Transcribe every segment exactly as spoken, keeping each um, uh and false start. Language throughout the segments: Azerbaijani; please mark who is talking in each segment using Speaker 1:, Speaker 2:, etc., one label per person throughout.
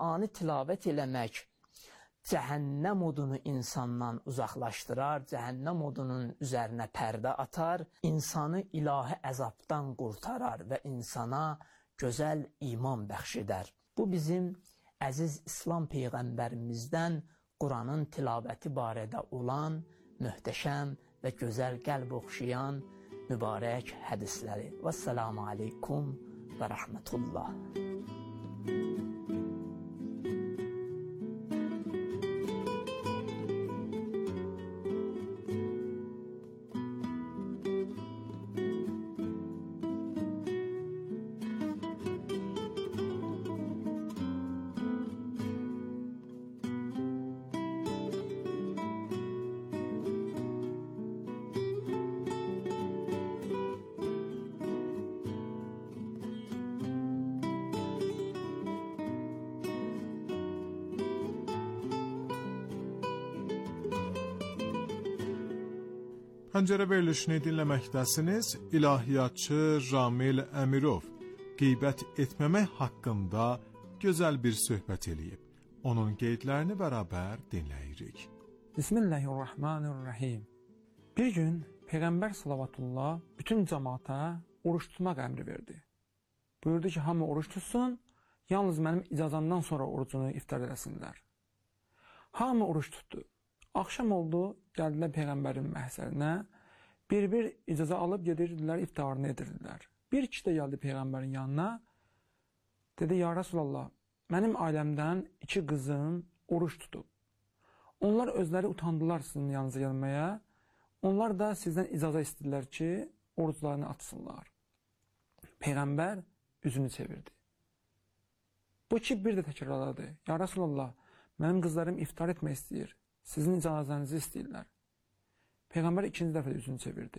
Speaker 1: Qur'anı tilavət eləmək cəhənnəm odunu insandan uzaqlaşdırar, cəhənnəm odunun üzərinə pərdə atar, insanı ilahi əzabdan qurtarar və insana gözəl iman bəxş edər. Bu bizim əziz İslam Peyğəmbərimizdən Quranın tilabəti barədə olan möhtəşəm və gözəl qəlb oxşayan mübarək hədisləri. Vəssalamu aleykum və rəhmətullah.
Speaker 2: Pəncərə verilişini dinləməkdəsiniz. İlahiyyatçı Ramil Əmirov qeybət etməmək haqqında gözəl bir söhbət eləyib. Onun qeydlərini bərabər dinləyirik.
Speaker 3: Bismillahirrahmanirrahim. Bir gün Peyğəmbər sallallahu bütün cəmaata oruç tutmaq əmri verdi. Buyurdu ki, hamı oruç tutsun, yalnız mənim icazəmdən sonra orucunu iftar eləsinlər. Hamı oruç tutdu. Axşam oldu, gəldilər Peyğəmbərin məhzərinə, bir-bir icazə alıb gedirdilər, iftarını edirdilər. Bir kişi də gəldi Peyğəmbərin yanına, dedi, ya Rasulallah, mənim ailəmdən iki qızım oruç tutub. Onlar özləri utandılar sizin yanınıza gəlməyə, onlar da sizdən icazə istədilər ki, oruclarını atsınlar. Peyğəmbər üzünü çevirdi. Bu ki, bir də təkrarladı, ya Rasulallah, mənim qızlarım iftar etmək istəyir. Sizin icazənizi istəyirlər. Peyğəmbər ikinci dəfə üzünü çevirdi.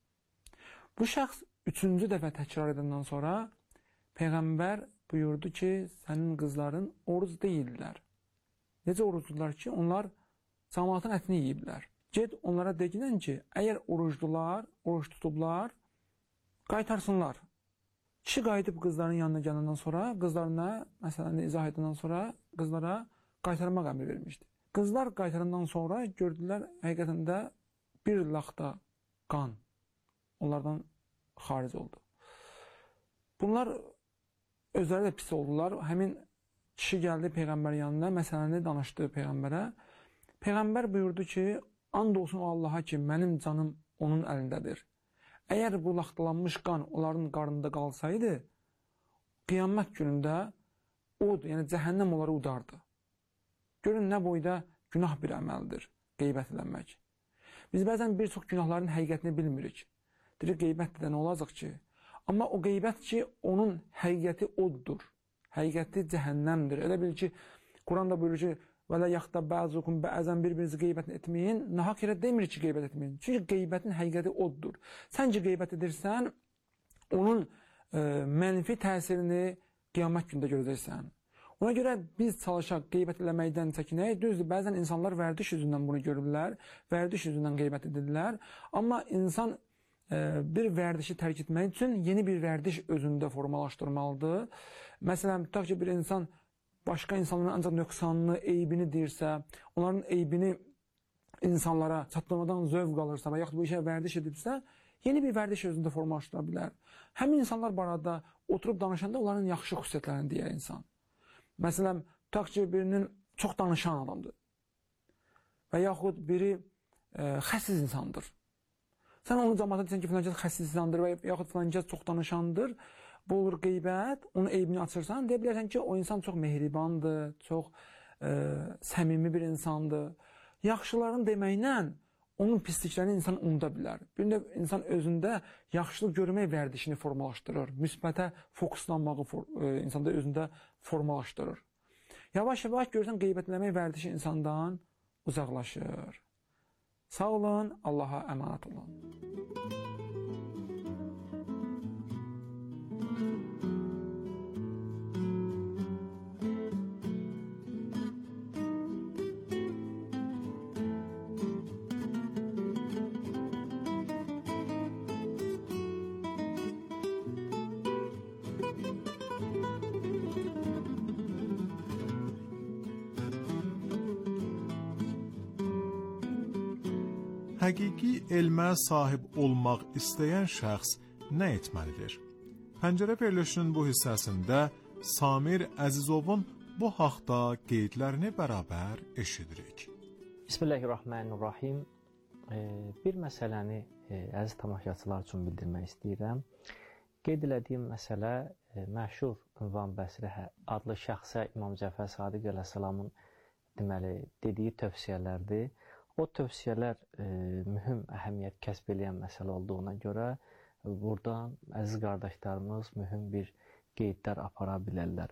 Speaker 3: Bu şəxs üçüncü dəfə təkrar edəndən sonra Peyğəmbər buyurdu ki, sənin qızların oruc deyirlər. Necə orucdular ki, onlar cəmaatın ətini yiyiblər. Ged onlara deyilən ki, əgər orucdular, oruç tutublar, qaytarsınlar. Kişi qayıdıb qızların yanına gələndən sonra, qızlarına, məsələni izah edəndən sonra qızlara qaytarmaq əmri vermişdi. Qızlar qaytarandan sonra gördülər, həqiqətən də bir laxta qan onlardan xaric oldu. Bunlar özləri də pis oldular. Həmin kişi gəldi Peyğəmbər yanına, məsələni danışdı Peyğəmbərə. Peyğəmbər buyurdu ki, and olsun o Allaha ki, mənim canım onun əlindədir. Əgər bu laxtalanmış qan onların qarnında qalsaydı, qiyamət günündə od, yəni cəhənnəm onları udardı. Görün, nə boyda günah bir əməldir qeybət eləmək. Biz bəzən bir çox günahların həqiqətini bilmirik. Dedik, qeybət də nə olacaq ki? Amma o qeybət ki, onun həqiqəti oddur. Həqiqəti cəhənnəmdir. Elə bil ki, Quranda buyurur ki, وَلَا يَخْتَ بَعْزُكُمْ بَعْزًا bir-birinizi qeybət etməyin. Nahaq yerə demir ki, qeybət etməyin. Çünki qeybətin həqiqəti oddur. Sən ki, qeybət edirsən, onun e, mənfi təsirini qiyamət gündə görəcəksən. Ona görə biz çalışaq qeybət eləməkdən çəkinək. Düzdür, bəzən insanlar vərdiş üzündən bunu görürlər, vərdiş üzündən qeybət edirlər. Amma insan e, bir vərdişi tərk etmək üçün yeni bir vərdiş özündə formalaşdırmalıdır. Məsələn, tutaq ki, bir insan başqa insanların ancaq nöqsanını, eybini deyirsə, onların eybini insanlara çatdırmadan zövq alırsa və yaxud bu işə vərdiş edibsə, yeni bir vərdiş özündə formalaşdıra bilər. Həmin insanlar barədə oturub danışanda onların yaxşı xüsusiyyətlərini deyər insan. Məsələn, tutaq ki, birinin çox danışan adamdır və yaxud biri e, xəssiz insandır. Sən onu cəmaata deyirsən ki, filan kəs xəssiz insandır və yaxud filan kəs çox danışandır, bu olur qeybət, onun eybini açırsan, deyə bilərsən ki, o insan çox mehribandır, çox e, səmimi bir insandır. Yaxşıların deməklə onun pisliklərini insan unuda bilər. Bir də insan özündə yaxşılıq görmək vərdişini formalaşdırır. Müsbətə fokuslanmağı for, e, insanda özündə formalaşdırır. Yavaş-yavaş görürsən, qeybətləmək vərdişi insandan uzaqlaşır. Sağ olun, Allaha əmanət olun.
Speaker 2: həqiqi elmə sahib olmaq istəyən şəxs nə etməlidir? Pəncərə verilişinin bu hissəsində Samir Əzizovun bu haqda qeydlərini bərabər eşidirik.
Speaker 4: Bismillahirrahmanirrahim. Bir məsələni əziz tamaşaçılar üçün bildirmək istəyirəm. Qeyd elədiyim məsələ məşhur Ünvan Bəsri adlı şəxsə İmam Cəfər Sadiq əleyhissalamın deməli dediyi tövsiyələrdir. O tövsiyələr e, mühüm əhəmiyyət kəsb edən məsələ olduğuna görə buradan əziz qardaşlarımız mühüm bir qeydlər apara bilərlər.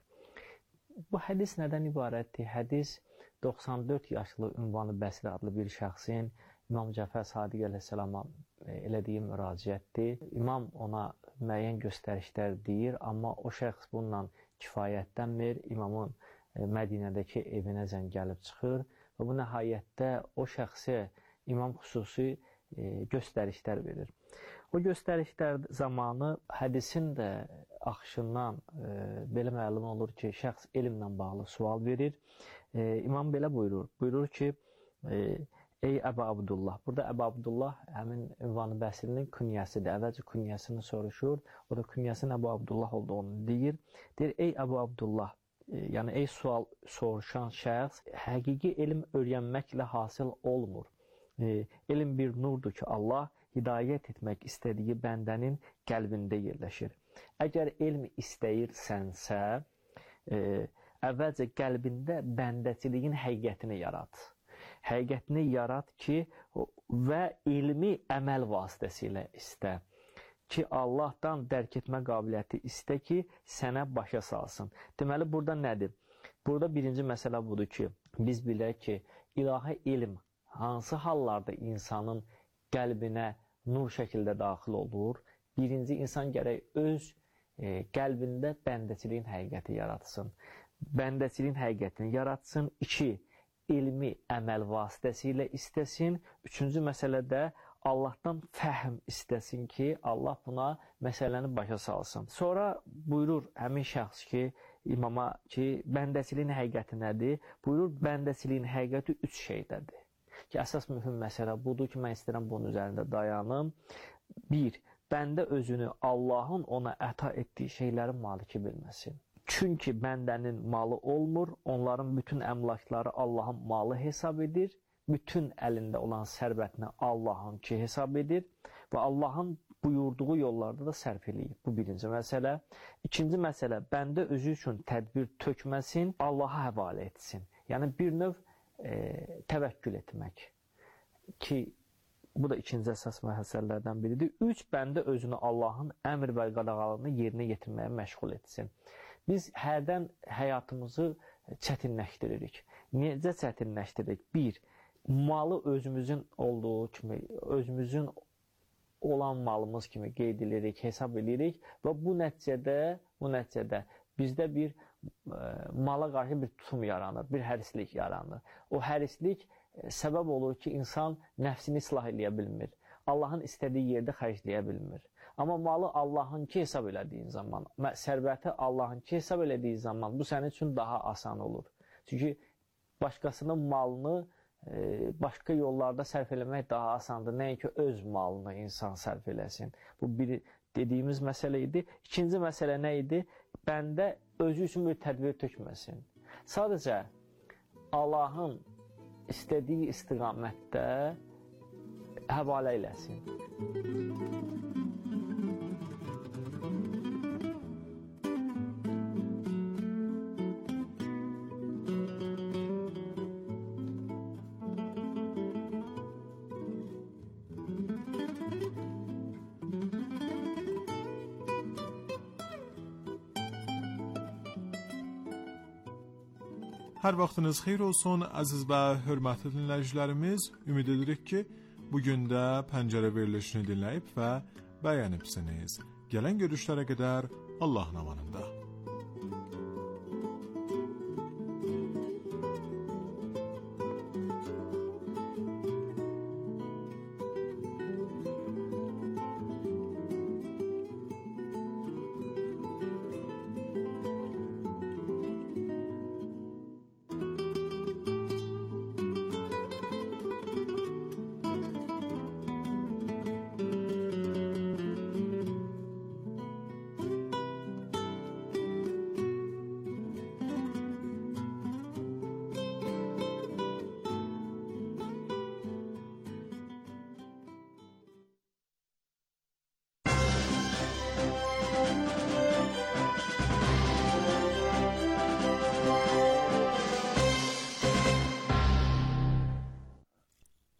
Speaker 4: Bu hədis nədən ibarətdir? Hədis doxsan dörd yaşlı Ünvan Bəsri adlı bir şəxsin İmam Cəfər Sadiq əleyhissalama elədiyi müraciətdir. İmam ona müəyyən göstərişlər deyir, amma o şəxs bununla kifayətlənmir. İmamın Mədinədəki evinə zəng gəlib çıxır və bu nəhayətdə o şəxsə imam xüsusi e, göstərişlər verir. O göstərişlər zamanı hədisin də axışından e, belə məlum olur ki, şəxs elmlə bağlı sual verir. E, imam belə buyurur, buyurur ki, e, ey Əbu Abdullah, burada Əbu Abdullah həmin Ünvan Bəsrinin künyəsidir. Əvvəlcə künyəsini soruşur, o da künyəsinin Əbu Abdullah olduğunu deyir. Deyir, ey Əbu Abdullah, yəni ey sual soruşan şəxs, həqiqi elm öyrənməklə hasil olmur. E, elm bir nurdur ki, Allah hidayət etmək istədiyi bəndənin qəlbində yerləşir. Əgər elm istəyirsənsə, e, əvvəlcə qəlbində bəndəçiliyin həqiqətini yarat. Həqiqətini yarat ki, və ilmi əməl vasitəsilə istə. Ki, Allahdan dərk etmə qabiliyyəti istə ki, sənə başa salsın. Deməli, burada nədir? Burada birinci məsələ budur ki, biz bilək ki, ilahi elm hansı hallarda insanın qəlbinə nur şəkildə daxil olur? Birinci, insan gərək öz e, qəlbində bəndəçiliyin həqiqəti yaratsın. Bəndəçiliyin həqiqətini yaratsın. İki, elmi əməl vasitəsilə istəsin. Üçüncü məsələdə Allahdan fəhm istəsin ki, Allah buna məsələni başa salsın. Sonra buyurur həmin şəxs ki, imama ki, bəndəçiliyin həqiqəti nədir? Buyurur, bəndəçiliyin həqiqəti üç şeydədir. Ki, əsas mühüm məsələ budur ki, mən istəyirəm bunun üzərində dayanım. Bir, bəndə özünü Allahın ona əta etdiyi şeylərin maliki bilməsin. Çünki bəndənin malı olmur, onların bütün əmlakları Allahın malı hesab edir. Bütün əlində olan sərvətini Allahın ki hesab edir və Allahın buyurduğu yollarda da sərf eləyir. Bu birinci məsələ. İkinci məsələ, bəndə özü üçün tədbir tökməsin, Allaha həvalə etsin. Yəni bir növ e, təvəkkül etmək ki, bu da ikinci əsas məsələlərdən biridir. Üç, bəndə özünü Allahın əmr və qadağalarını yerinə yetirməyə məşğul etsin. Biz hərdən həyatımızı çətinləşdiririk. Necə çətinləşdiririk? Bir, malı özümüzün olduğu kimi, özümüzün olan malımız kimi qeyd edirik, hesab edirik və bu nəticədə, bu nəticədə bizdə bir e, mala qarşı bir tutum yaranır, bir hərislik yaranır. O hərislik e, səbəb olur ki, insan nəfsini islah eləyə bilmir. Allahın istədiyi yerdə xərcləyə bilmir. Amma malı Allahın ki hesab elədiyin zaman, sərvəti Allahın ki hesab elədiyi zaman bu sənin üçün daha asan olur. Çünki başqasının malını başqa yollarda sərf eləmək daha asandır. Nəinki öz malını insan sərf eləsin. Bu bir dediyimiz məsələ idi. İkinci məsələ nə idi? Bəndə özü üçün bir tədbir tökməsin. Sadəcə Allahın istədiyi istiqamətdə həvalə eləsin.
Speaker 2: Hər vaxtınız xeyir olsun, əziz və hörmətli dinləyicilərimiz. Ümid edirik ki, bugün də pəncərə verilişini dinləyib və bəyənibsiniz. Gələn görüşlərə qədər Allahın amanında.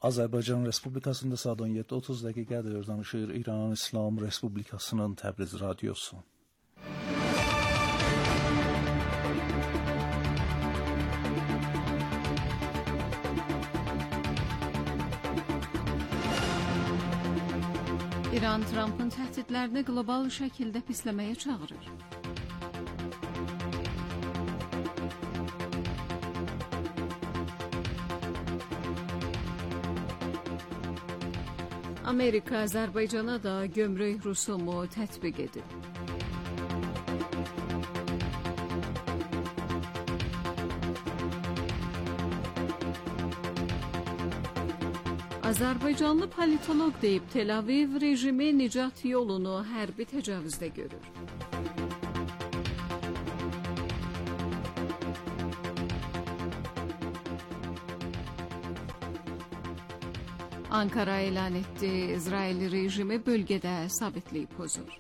Speaker 5: Azərbaycan Respublikasında saat on yeddi otuz dəqiqədir. Danışır İran İslam Respublikasının Təbriz radiosu.
Speaker 6: İran Trump'ın təhdidlərini qlobal şəkildə pisləməyə çağırır. Amerika Azərbaycana da gömrük rüsumu tətbiq edib. Azərbaycanlı politoloq deyib, Tel Aviv rejimi nicat yolunu hərbi təcavüzdə görür. Ankara elan etdi, İsrail rejimi bölgədə sabitlik pozur.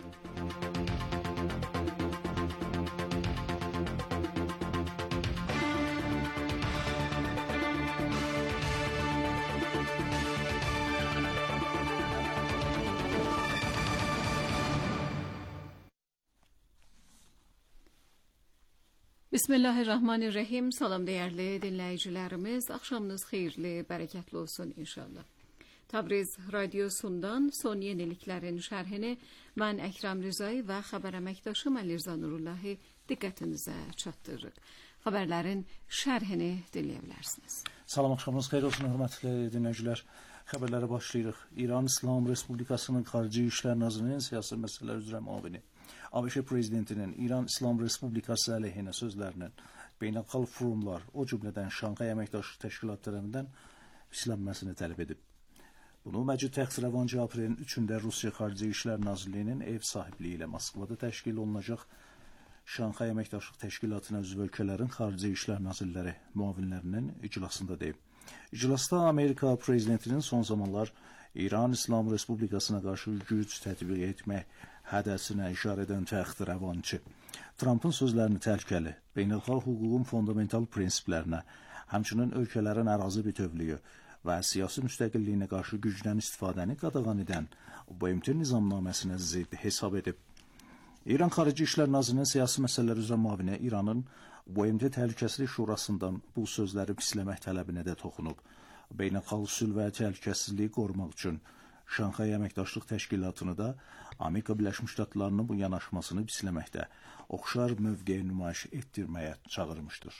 Speaker 6: Bismillahirrahmanirrahim. Salam değerli dinləyicilərimiz. Axşamınız xeyirli, bərəkətli olsun inşallah. Təbriz radiosundan son yeniliklərin şərhini mən Əkrəm Rızay və xəbər əməkdaşım Əlirza Nurullahi diqqətinizə çatdırırıq. Xəbərlərin şərhini dinləyə bilərsiniz.
Speaker 5: Salam, axşamınız xeyir olsun, hörmətli dinləyicilər. Xəbərlərə başlayırıq. İran İslam Respublikasının Xarici İşlər Nazirinin siyasi məsələlər üzrə müavini ABŞ prezidentinin İran İslam Respublikası əleyhinə sözlərinin beynəlxalq forumlar, o cümlədən Şanxay Əməkdaşlıq Təşkilatı tərəfindən pislənməsini tələb edib. Bunu Məcid Təqsirəvanci aprelin üçündə Rusiya Xarici İşlər Nazirliyinin ev sahibliyi ilə Moskvada təşkil olunacaq Şanxay Əməkdaşlıq Təşkilatına üzv ölkələrin Xarici İşlər Nazirləri müavinlərinin iclasında deyib. İclasda Amerika prezidentinin son zamanlar İran İslam Respublikasına qarşı güc tətbiq etmək hədəsinə işarə edən təxtirəvançı Trump'ın sözlərini təhlükəli, beynəlxalq hüququn fundamental prinsiplərinə, həmçinin ölkələrin ərazi bütövlüyü və siyasi müstəqilliyinə qarşı gücdən istifadəni qadağan edən B M T nizamnaməsinə zidd hesab edib. İran Xarici İşlər Nazirinin siyasi məsələlər üzrə müavini İranın B M T Təhlükəsizlik Şurasından bu sözləri pisləmək tələbinə də toxunub. Beynəlxalq sülh və təhlükəsizliyi qorumaq üçün Şanxay Əməkdaşlıq Təşkilatını da Amerika Birləşmiş Ştatlarının bu yanaşmasını pisləməkdə oxşar mövqe nümayiş etdirməyə çağırmışdır.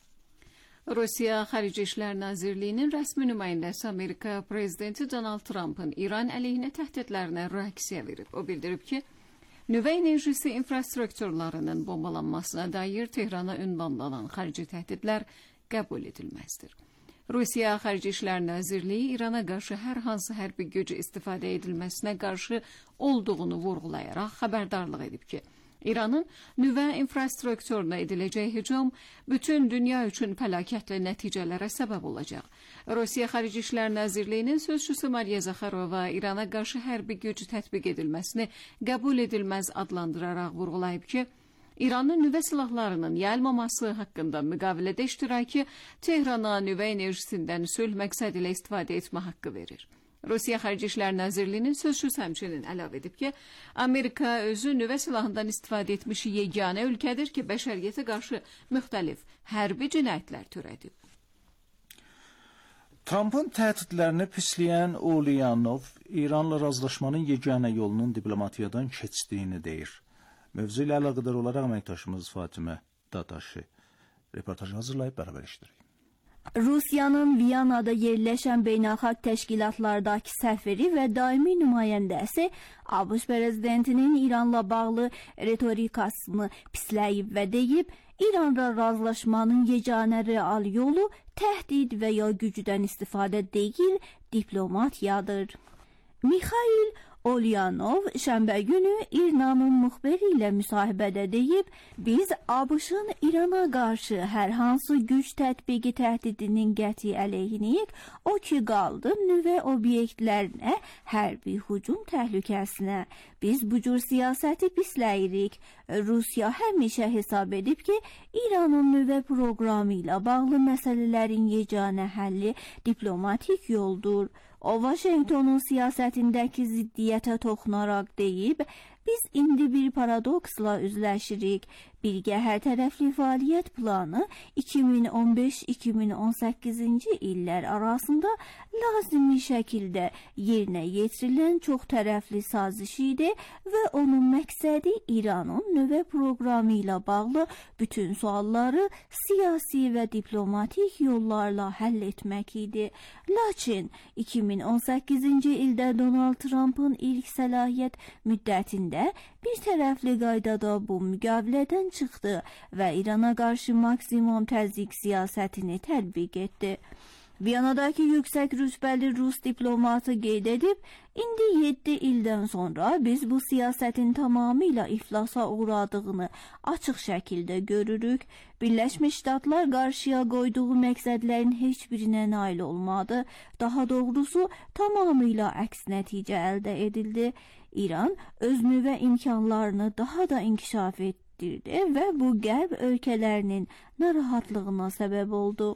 Speaker 6: Rusiya Xarici İşlər Nazirliyinin rəsmi nümayəndəsi Amerika prezidenti Donald Trump'ın İran əleyhinə təhdidlərinə reaksiya verib. O bildirib ki, nüvə enerjisi infrastrukturlarının bombalanmasına dair Tehrana ünvanlanan xarici təhdidlər qəbul edilməzdir. Rusiya Xarici İşlər Nazirliyi İrana qarşı hər hansı hərbi gücü istifadə edilməsinə qarşı olduğunu vurğulayaraq xəbərdarlıq edib ki, İranın nüvə infrastrukturuna ediləcək hücum bütün dünya üçün fəlakətli nəticələrə səbəb olacaq. Rusiya Xarici İşlər Nazirliyinin sözçüsü Mariya Zakharova İrana qarşı hərbi güc tətbiq edilməsini qəbul edilməz adlandıraraq vurğulayıb ki, İranın nüvə silahlarının yayılmaması haqqında müqavilədə iştirakı Tehrana nüvə enerjisindən sülh məqsədi ilə istifadə etmə haqqı verir. Rusiya Xarici İşlər Nazirliyinin sözçüsü həmçinin əlavə edib ki, Amerika özü nüvə silahından istifadə etmiş yeganə ölkədir ki, bəşəriyyətə qarşı müxtəlif hərbi cinayətlər törədib.
Speaker 5: Trump'ın təhdidlərini pisləyən Ulyanov İranla razılaşmanın yeganə yolunun diplomatiyadan keçdiyini deyir. Mövzu ilə əlaqədar olaraq əməkdaşımız Fatimə Dadaşı reportaj hazırlayıb bərabər işlədik.
Speaker 7: Rusiyanın Viyanada yerləşən beynəlxalq təşkilatlardakı səfiri və daimi nümayəndəsi ABŞ prezidentinin İranla bağlı retorikasını pisləyib və deyib, İranla razılaşmanın yeganə real yolu təhdid və ya gücdən istifadə deyil, diplomatiyadır. Mikhail Ulyanov şənbə günü İranın müxbiri ilə müsahibədə deyib, biz ABŞ-ın İrana qarşı hər hansı güc tətbiqi təhdidinin qəti əleyhinəyik, o ki qaldı nüvə obyektlərinə, hərbi hücum təhlükəsinə. Biz bu cür siyasəti pisləyirik. Rusiya həmişə hesab edib ki, İranın nüvə proqramı ilə bağlı məsələlərin yeganə həlli diplomatik yoldur. O, Washingtonun siyasətindəki ziddiyyətə toxunaraq deyib, biz indi bir paradoksla üzləşirik. Birgə hərtərəfli fəaliyyət planı iki min on beş iki min on səkkizinci illər arasında lazımi şəkildə yerinə yetirilən çox tərəfli saziş idi və onun məqsədi İranın nüvə proqramı ilə bağlı bütün sualları siyasi və diplomatik yollarla həll etmək idi. Lakin iki min on səkkizinci ildə Donald Trump'ın ilk səlahiyyət müddətində bir tərəfli qaydada bu müqavilədən çıxdı və İrana qarşı maksimum təzyiq siyasətini tətbiq etdi. Viyanadakı yüksək rütbəli Rus diplomatı qeyd edib, indi yeddi ildən sonra biz bu siyasətin tamamilə iflasa uğradığını açıq şəkildə görürük. Birləşmiş Ştatlar qarşıya qoyduğu məqsədlərin heç birinə nail olmadı. Daha doğrusu tamamilə əks nəticə əldə edildi. İran öz nüvə imkanlarını daha da inkişaf etdirdi və bu qərb ölkələrinin narahatlığına səbəb oldu.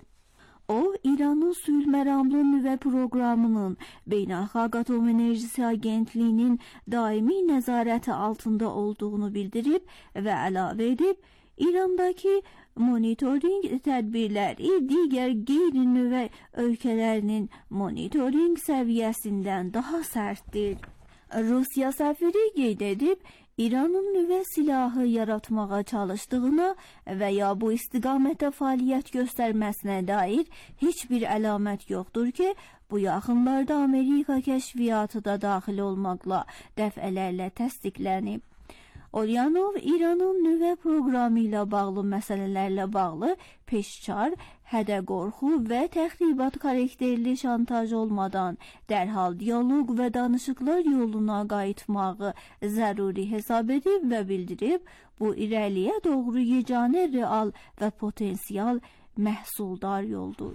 Speaker 7: O, İranın sülhməramlı nüvə proqramının Beynəlxalq Atom Enerjisi Agentliyinin daimi nəzarəti altında olduğunu bildirib və əlavə edib, İrandakı monitoring tədbirləri digər qeyri-nüvə ölkələrinin monitoring səviyyəsindən daha sərtdir. Rusiya səfiri qeyd edib, İranın nüvə silahı yaratmağa çalışdığına və ya bu istiqamətdə fəaliyyət göstərməsinə dair heç bir əlamət yoxdur ki, bu yaxınlarda Amerika kəşfiyyatı da daxil olmaqla dəfələrlə təsdiqlənib. Olyanov İranın nüvə proqramı ilə bağlı məsələlərlə bağlı peşkar, hədə-qorxu və təxribat xarakterli şantaj olmadan dərhal dialoq və danışıqlar yoluna qayıtmağı zəruri hesab edib və bildirib, bu irəliyə doğru yeganə real və potensial məhsuldar yoldur.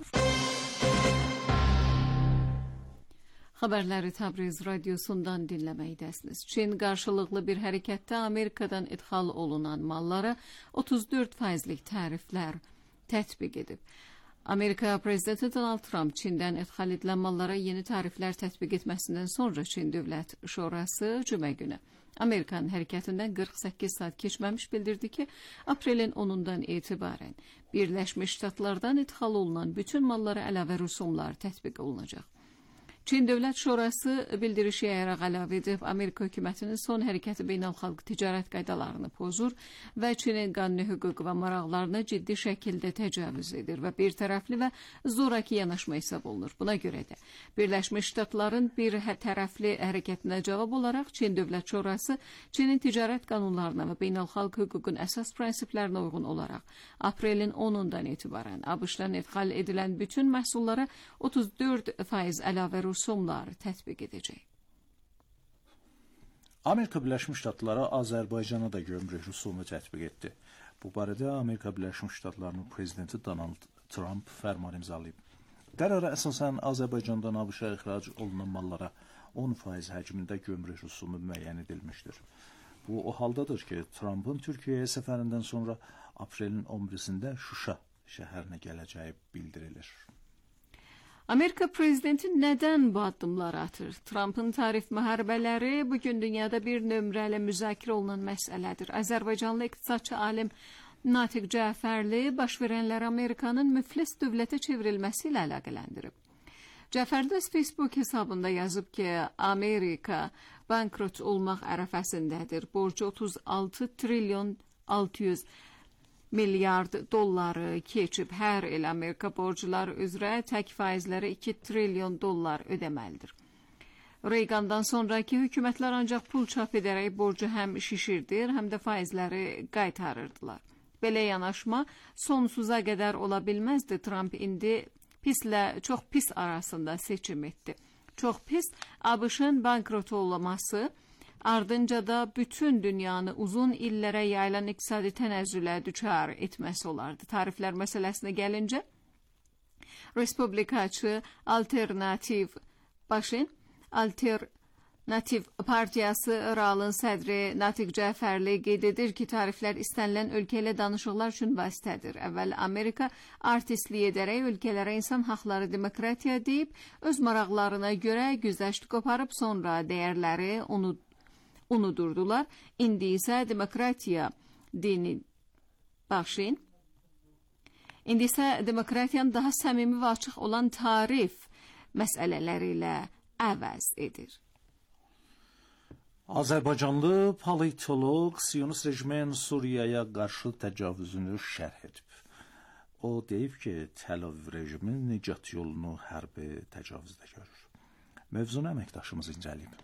Speaker 6: Xəbərləri Təbriz radiosundan dinləməkdəsiniz. Çin qarşılıqlı bir hərəkətdə Amerikadan idxal olunan mallara otuz dörd faizlik təriflər tətbiq edib. Amerika prezidenti Donald Trump Çindən idxal edilən mallara yeni təriflər tətbiq etməsindən sonra Çin Dövlət Şurası cümə günü Amerikanın hərəkətindən qırx səkkiz saat keçməmiş bildirdi ki, aprelin onundan etibarən Birləşmiş Ştatlardan idxal olunan bütün mallara əlavə rüsumlar tətbiq olunacaq. Çin Dövlət Şurası bildirişi yayaraq əlavə edib, Amerika hökumətinin son hərəkəti beynəlxalq ticarət qaydalarını pozur və Çinin qanuni hüquq və maraqlarına ciddi şəkildə təcavüz edir və bir tərəfli və zoraki yanaşma hesab olunur. Buna görə də Birləşmiş Ştatların bir tərəfli hərəkətinə cavab olaraq Çin Dövlət Şurası Çinin ticarət qanunlarına və beynəlxalq hüququn əsas prinsiplərinə uyğun olaraq aprelin onundan etibarən ABŞ-dan idxal edilən bütün məhsullara otuz dörd faiz əlavə rüsumlar tətbiq edəcək.
Speaker 5: Amerika Birləşmiş Ştatları Azərbaycana da gömrük rüsumu tətbiq etdi. Bu barədə Amerika Birləşmiş Ştatlarının prezidenti Donald Trump fərman imzalayıb. Qərara əsasən Azərbaycandan ABŞ-a ixrac olunan mallara on faiz həcmində gömrük rüsumu müəyyən edilmişdir. Bu o haldadır ki, Trump'ın Türkiyəyə səfərindən sonra aprelin on birisində Şuşa şəhərinə gələcəyi bildirilir.
Speaker 6: Amerika prezidenti nədən bu addımları atır? Trump'ın tarif müharibələri bugün dünyada bir nömrələ müzakirə olunan məsələdir. Azərbaycanlı iqtisadçı alim Natiq Cəfərli baş verənlər Amerikanın müflis dövlətə çevrilməsi ilə əlaqələndirib. Cəfərli öz Facebook hesabında yazıb ki, Amerika bankrot olmaq ərəfəsindədir. Borcu otuz altı trilyon altı yüz milyard dolları keçib. Hər il Amerika borcular üzrə tək faizləri iki trilyon dollar ödəməlidir. Reagandan sonraki hökumətlər ancaq pul çap edərək borcu həm şişirdir, həm də faizləri qaytarırdılar. Belə yanaşma sonsuza qədər ola bilməzdi. Trump indi pislə çox pis arasında seçim etdi. Çox pis ABŞ-ın bankrot olması, ardınca da bütün dünyanı uzun illərə yayılan iqtisadi tənəzzülə düçar etməsi olardı. Tariflər məsələsinə gəlincə, Respublikaçı alternativ başın, alter Nativ Partiyası İRALın sədri Natiq Cəfərli qeyd edir ki, tariflər istənilən ölkə ilə danışıqlar üçün vasitədir. Əvvəl Amerika artistlik edərək ölkələrə insan haqları demokratiya deyib, öz maraqlarına görə güzəşt qoparıb sonra dəyərləri onu unudurdular. İndi isə demokratiya dini bağışlayın. İndi isə demokratiyanı daha səmimi və açıq olan tarif məsələləri ilə əvəz edir.
Speaker 5: Azərbaycanlı politoloq Siyonist rejimin Suriyaya qarşı təcavüzünü şərh edib. O deyib ki, Təl-Əviv rejimi nicat yolunu hərbi təcavüzdə görür. Mövzunu əməkdaşımız incələyib.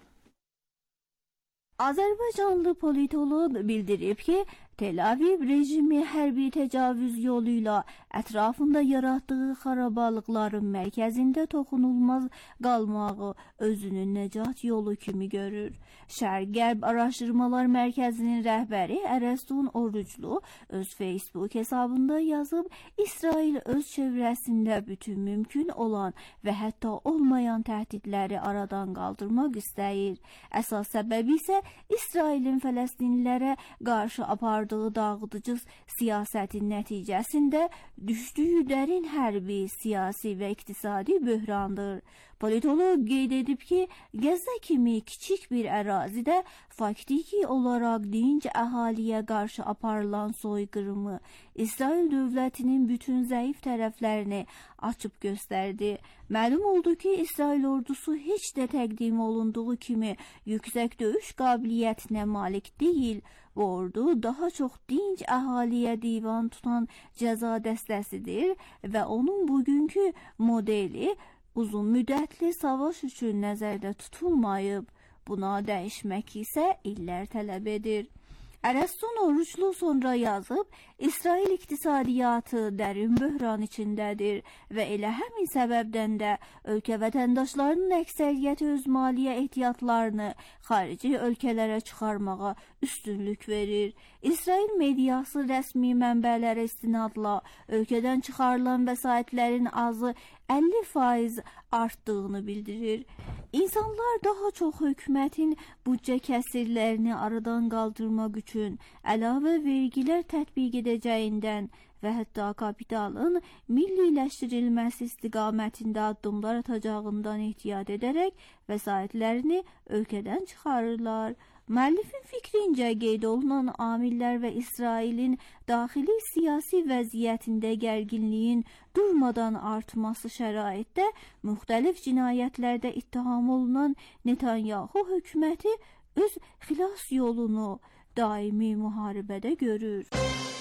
Speaker 7: Azərbaycanlı politoloq bildirib ki, Tel-Aviv rejimi hərbi təcavüz yoluyla ətrafında yaratdığı xarabalıqların mərkəzində toxunulmaz qalmağı özünün nəcat yolu kimi görür. Şərq-Qərb Araşdırmalar Mərkəzinin rəhbəri Ərəstun Oruclu öz Facebook hesabında yazıb, İsrail öz çevrəsində bütün mümkün olan və hətta olmayan təhdidləri aradan qaldırmaq istəyir. Əsas səbəbi isə İsrailin Fələstinlilərə qarşı apardığı dağıdıcı siyasətin nəticəsində düşdüyü dərin hərbi, siyasi və iqtisadi böhrandır. Politoloq qeyd edib ki, Qəzza kimi kiçik bir ərazidə faktiki olaraq dinc əhaliyə qarşı aparılan soyqırımı İsrail dövlətinin bütün zəif tərəflərini açıb göstərdi. Məlum oldu ki, İsrail ordusu heç də təqdim olunduğu kimi yüksək döyüş qabiliyyətinə malik deyil. Bu ordu daha çox dinc əhaliyə divan tutan cəza dəstəsidir və onun bugünkü modeli uzun müddətli savaş üçün nəzərdə tutulmayıb. Buna dəyişmək isə illər tələb edir. Ərəstun Oruclu sonra yazıb, İsrail iqtisadiyyatı dərin böhran içindədir və elə həmin səbəbdən də ölkə vətəndaşlarının əksəriyyəti öz maliyyə ehtiyatlarını xarici ölkələrə çıxarmağa üstünlük verir. İsrail mediası rəsmi mənbələrə istinadla ölkədən çıxarılan vəsaitlərin azı əlli faiz artdığını bildirir. İnsanlar daha çox hökumətin büdcə kəsirlərini aradan qaldırmaq üçün əlavə vergilər tətbiq edəcəyindən və hətta kapitalın milliləşdirilməsi istiqamətində addımlar atacağından ehtiyat edərək vəsaitlərini ölkədən çıxarırlar. Müəllifin fikrincə qeyd olunan amillər və İsrailin daxili siyasi vəziyyətində gərginliyin durmadan artması şəraitdə müxtəlif cinayətlərdə ittiham olunan Netanyahu hökuməti öz xilas yolunu daimi müharibədə görür.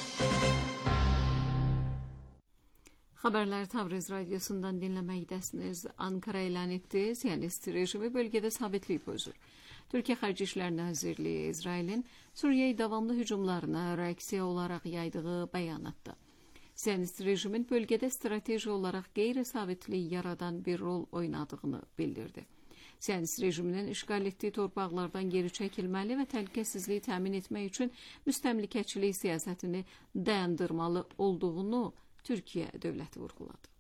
Speaker 6: Xəbərləri Tabriz radiosundan dinləməkdəsiniz. Ankara elan etdi, Siyonist rejimi bölgədə sabitlik pozur. Türkiyə Xarici İşlər Nazirliyi İsrailin Suriyaya davamlı hücumlarına reaksiya olaraq yaydığı bəyanatda Siyonist rejimin bölgədə strateji olaraq qeyri-sabitlik yaradan bir rol oynadığını bildirdi. Siyonist rejiminin işğal etdiyi torpaqlardan geri çəkilməli və təhlükəsizliyi təmin etmək üçün müstəmləkəçilik siyasətini dayandırmalı olduğunu Türkiyə dövləti vurğuladı.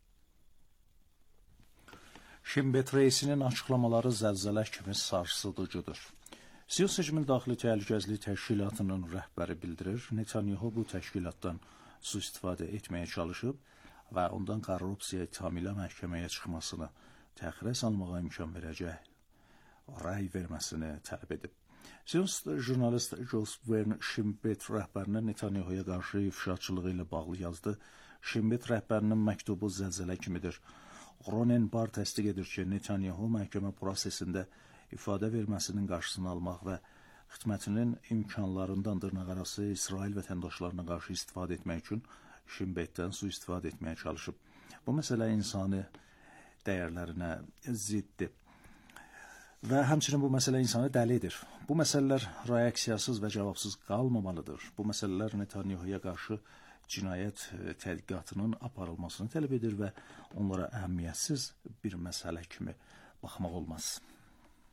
Speaker 5: Şin Bet reisinin açıqlamaları zəlzələ kimi sarsıdıcıdır. Siyasi rejimin daxili təhlükəsizlik təşkilatının rəhbəri bildirir, Netanyahu bu təşkilatdan sui-istifadə etməyə çalışıb və ondan korrupsiya ithamı ilə məhkəməyə çıxmasını təxirə salmağa imkan verəcək rəy verməsini tələb edib. Siyonist jurnalist Jos Vern Şin Bet rəhbərinin Netanyahuya qarşı ifşaçılığı ilə bağlı yazdı. Şin Bet rəhbərinin məktubu zəlzələ kimidir. Ronen Bar təsdiq edir ki, Netanyahu məhkəmə prosesində ifadə verməsinin qarşısını almaq və xidmətinin imkanlarından dırnaqarası İsrail vətəndaşlarına qarşı istifadə etmək üçün Şin Betdən sui-istifadə etməyə çalışıb. Bu məsələ insani dəyərlərinə ziddir və həmçinin bu məsələ insanı dəli edir. Bu məsələlər reaksiyasız və cavabsız qalmamalıdır. Bu məsələlər Netanyahuya qarşı cinayət tədqiqatının aparılmasını tələb edir və onlara əhəmiyyətsiz bir məsələ kimi baxmaq olmaz.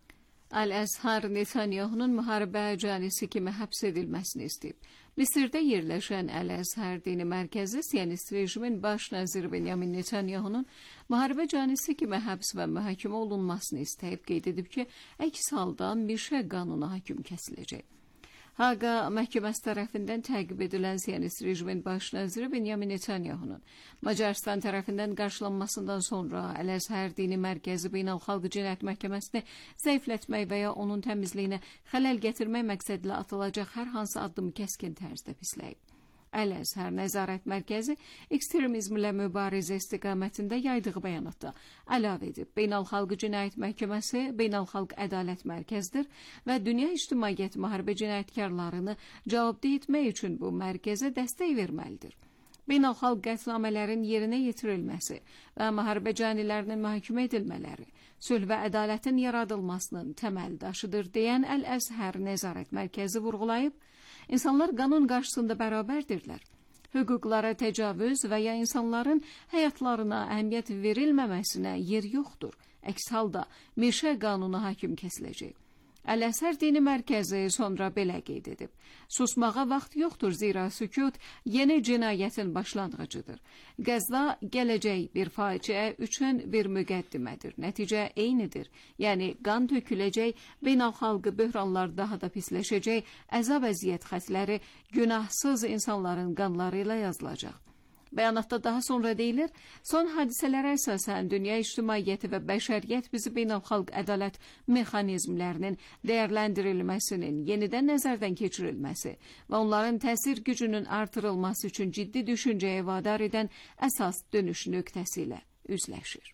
Speaker 6: Əl-Əzhar Netanyahunun müharibə cənisi kimi həbs edilməsini istəyib. Misirdə yerləşən Əl-Əzhar dini mərkəzi Siyonist rejimin baş naziri Benyamin Netanyahunun müharibə cənisi kimi həbs və mühakimə olunmasını istəyib, qeyd edib ki, əks halda Mişə qanunu hökm kəsiləcək. Haqa məhkəməsi tərəfindən təqib edilən Siyonist rejimin baş naziri Benyamin Netanyahunun Macarıstan tərəfindən qarşılanmasından sonra Əl-Əzhar dini mərkəzi beynəlxalq cinayət məhkəməsini zəiflətmək və ya onun təmizliyinə xələl gətirmək məqsədilə atılacaq hər hansı addımı kəskin tərzdə pisləyib. Əl-Əzhar Nəzarət Mərkəzi ekstremizmlə mübarizə istiqamətində yaydığı bəyanatda əlavə edib, Beynəlxalq Cinayət Məhkəməsi Beynəlxalq Ədalət Mərkəzidir və dünya ictimaiyyəti müharibə cinayətkarlarını cavabdeh etmək üçün bu mərkəzə dəstək verməlidir. Beynəlxalq qətnamələrin yerinə yetirilməsi və müharibə canilərinin mühakimə edilmələri, sülh və ədalətin yaradılmasının təməl daşıdır deyən Əl-Əzhar Nəzarət Mərkəzi vurğulayıb, İnsanlar qanun qarşısında bərabərdirlər. Hüquqlara təcavüz və ya insanların həyatlarına əhəmiyyət verilməməsinə yer yoxdur. Əks halda Mişə qanunu hakim kəsiləcək. Əl-Əzhar dini mərkəzi sonra belə qeyd edib. Susmağa vaxt yoxdur, zira sükut yeni cinayətin başlanğıcıdır. Qəzza gələcək bir faciə üçün bir müqəddimədir. Nəticə eynidir. Yəni qan töküləcək, beynəlxalq böhranlar daha da pisləşəcək, əzab əziyyət xətləri günahsız insanların qanları ilə yazılacaq. Bəyanatda daha sonra deyilir, son hadisələrə əsasən dünya ictimaiyyəti və bəşəriyyət bizi beynəlxalq ədalət mexanizmlərinin dəyərləndirilməsinin yenidən nəzərdən keçirilməsi və onların təsir gücünün artırılması üçün ciddi düşüncəyə vadar edən əsas dönüş nöqtəsi ilə üzləşir.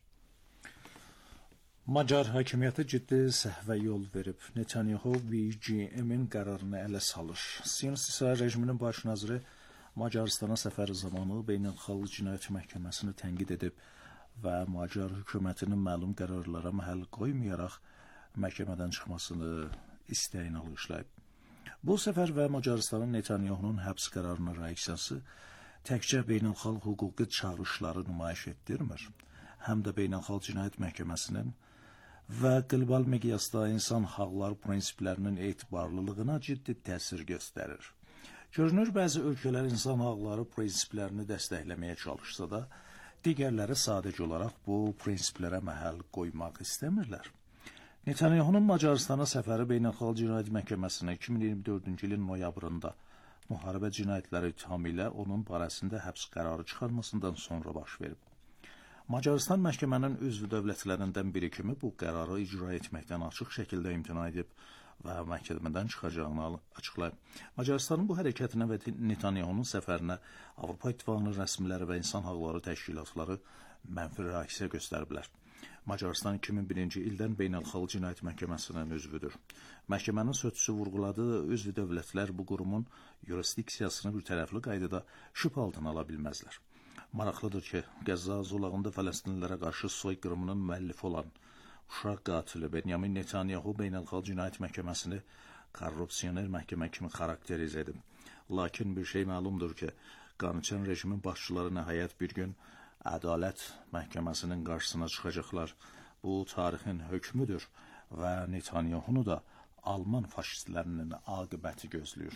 Speaker 5: Macar hakimiyyəti ciddi səhvə yol verib. Netanyahu B G M-in qərarını ələ salır. Siyonist İsrail rejiminin baş naziri Macaristana səfəri zamanı Beynəlxalq Cinayət Məhkəməsini tənqid edib və Macar hökumətinin məlum qərarlara məhəl qoymayaraq məhkəmədən çıxmasını istəyini alışlayıb. Bu səfər və Macaristanın Netanyahunun həbs qərarına reaksiyası təkcə beynəlxalq hüquqi çağırışları nümayiş etdirmir, həm də Beynəlxalq Cinayət Məhkəməsinin və qlobal miqyasda insan haqları prinsiplərinin etibarlılığına ciddi təsir göstərir. Görünür, bəzi ölkələr insan haqları prinsiplərini dəstəkləməyə çalışsa da, digərləri sadəcə olaraq bu prinsiplərə məhəl qoymaq istəmirlər. Netanyahunun Macaristana səfəri Beynəlxalq Cinayət Məhkəməsinə iki min iyirmi dördüncü ilin noyabrında müharibə cinayətləri ittihamı ilə onun barəsində həbs qərarı çıxarmasından sonra baş verib. Macaristan məhkəmənin üzv dövlətlərindən biri kimi bu qərarı icra etməkdən açıq şəkildə imtina edib və məhkəmədən çıxacağını açıqlayıb. Macaristanın bu hərəkətinə və Netanyahunun səfərinə Avropa İttifaqının rəsmiləri və insan haqları təşkilatları mənfi reaksiya göstəriblər. Macaristan iki min birinci ildən Beynəlxalq Cinayət Məhkəməsinin üzvüdür. Məhkəmənin sözçüsü vurğuladığı üzv dövlətlər bu qurumun yurisdiksiyasını bir tərəfli qaydada şübhə altına ala bilməzlər. Maraqlıdır ki, Qəzza zolağında Fələstinlilərə qarşı soyqırımının müəllifi olan uşaq qatili Benyamin Netanyahu Beynəlxalq Cinayət Məhkəməsini korrupsioner məhkəmə kimi xarakterizə edib. Lakin bir şey məlumdur ki, qanıçən rejimin başçıları nəhayət bir gün Ədalət Məhkəməsinin qarşısına çıxacaqlar. Bu tarixin hökmüdür və Netanyahunu da Alman faşistlərinin aqibəti gözləyir.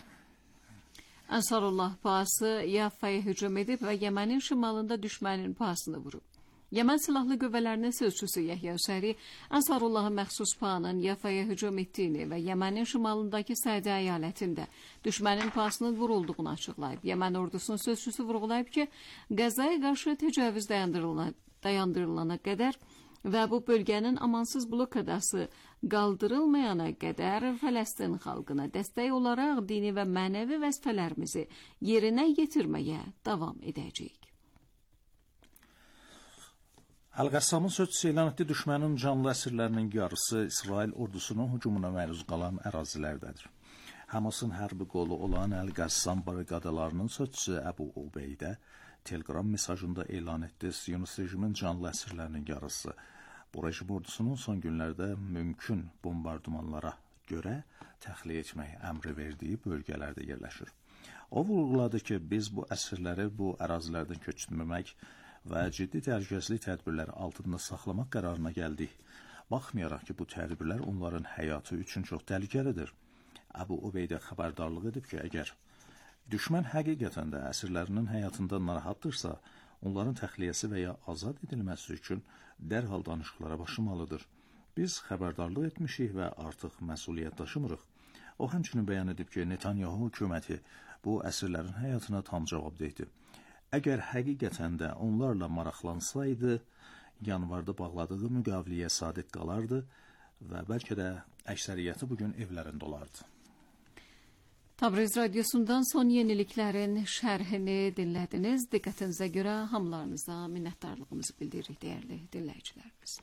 Speaker 6: Ansarullah pası Yaffaya hücum edib və Yemənin şimalında düşmənin pasını vurub. Yemen Silahlı Qüvvələrinin sözçüsü Yahya Səri Ansarullah'a məxsus panın Yaffaya hücum etdiyini və Yemənin şimalındakı Sədi əyalətində düşmənin pasının vurulduğunu açıqlayıb. Yemen ordusunun sözçüsü vurğulayıb ki, Qəzzaya qarşı təcavüz dayandırılana, dayandırılana qədər və bu bölgənin amansız blokadası qaldırılmayana qədər Fələstin xalqına dəstək olaraq dini və mənəvi vəzifələrimizi yerinə yetirməyə davam edəcəyik.
Speaker 5: Əl-Qəssamın sözçüsü elan etdi, düşmənin canlı əsirlərinin yarısı İsrail ordusunun hücumuna məruz qalan ərazilərdədir. Hamasın hərbi qolu olan Əl-Qəssam briqadalarının sözçüsü Əbu Ubeydə Telegram mesajında elan etdi, Siyonist rejimin canlı əsirlərinin yarısı bu rejim ordusunun son günlərdə mümkün bombardımanlara görə təxliyə etmək əmri verdiyi bölgələrdə yerləşir. O vurğuladı ki, biz bu əsirləri bu ərazilərdən köçürməmək və ciddi təhlükəsizlik tədbirləri altında saxlamaq qərarına gəldik. Baxmayaraq ki, bu tədbirlər onların həyatı üçün çox təhlükəlidir. Əbu Ubeydə xəbərdarlıq edib ki, əgər düşmən həqiqətən də əsirlərinin həyatında narahatdırsa, onların təxliyəsi və ya azad edilməsi üçün dərhal danışıqlara başlamalıdır. Biz xəbərdarlıq etmişik və artıq məsuliyyət daşımırıq. O həmçinin bəyan edib ki, Netanyahu hökuməti bu əsirlərin həyatına tam cavabdehdir. Əgər həqiqətən də onlarla maraqlansaydı, yanvarda bağladığı müqaviləyə sadiq qalardı və bəlkə də əksəriyyəti bugün evlərində olardı.
Speaker 6: Tabriz Radyosu'ndan son yeniliklərin şərhini dinlədiniz. Diqqətinizə görə hamılarınıza minnətdarlığımızı bildiririk, dəyərli dinləyicilərimiz.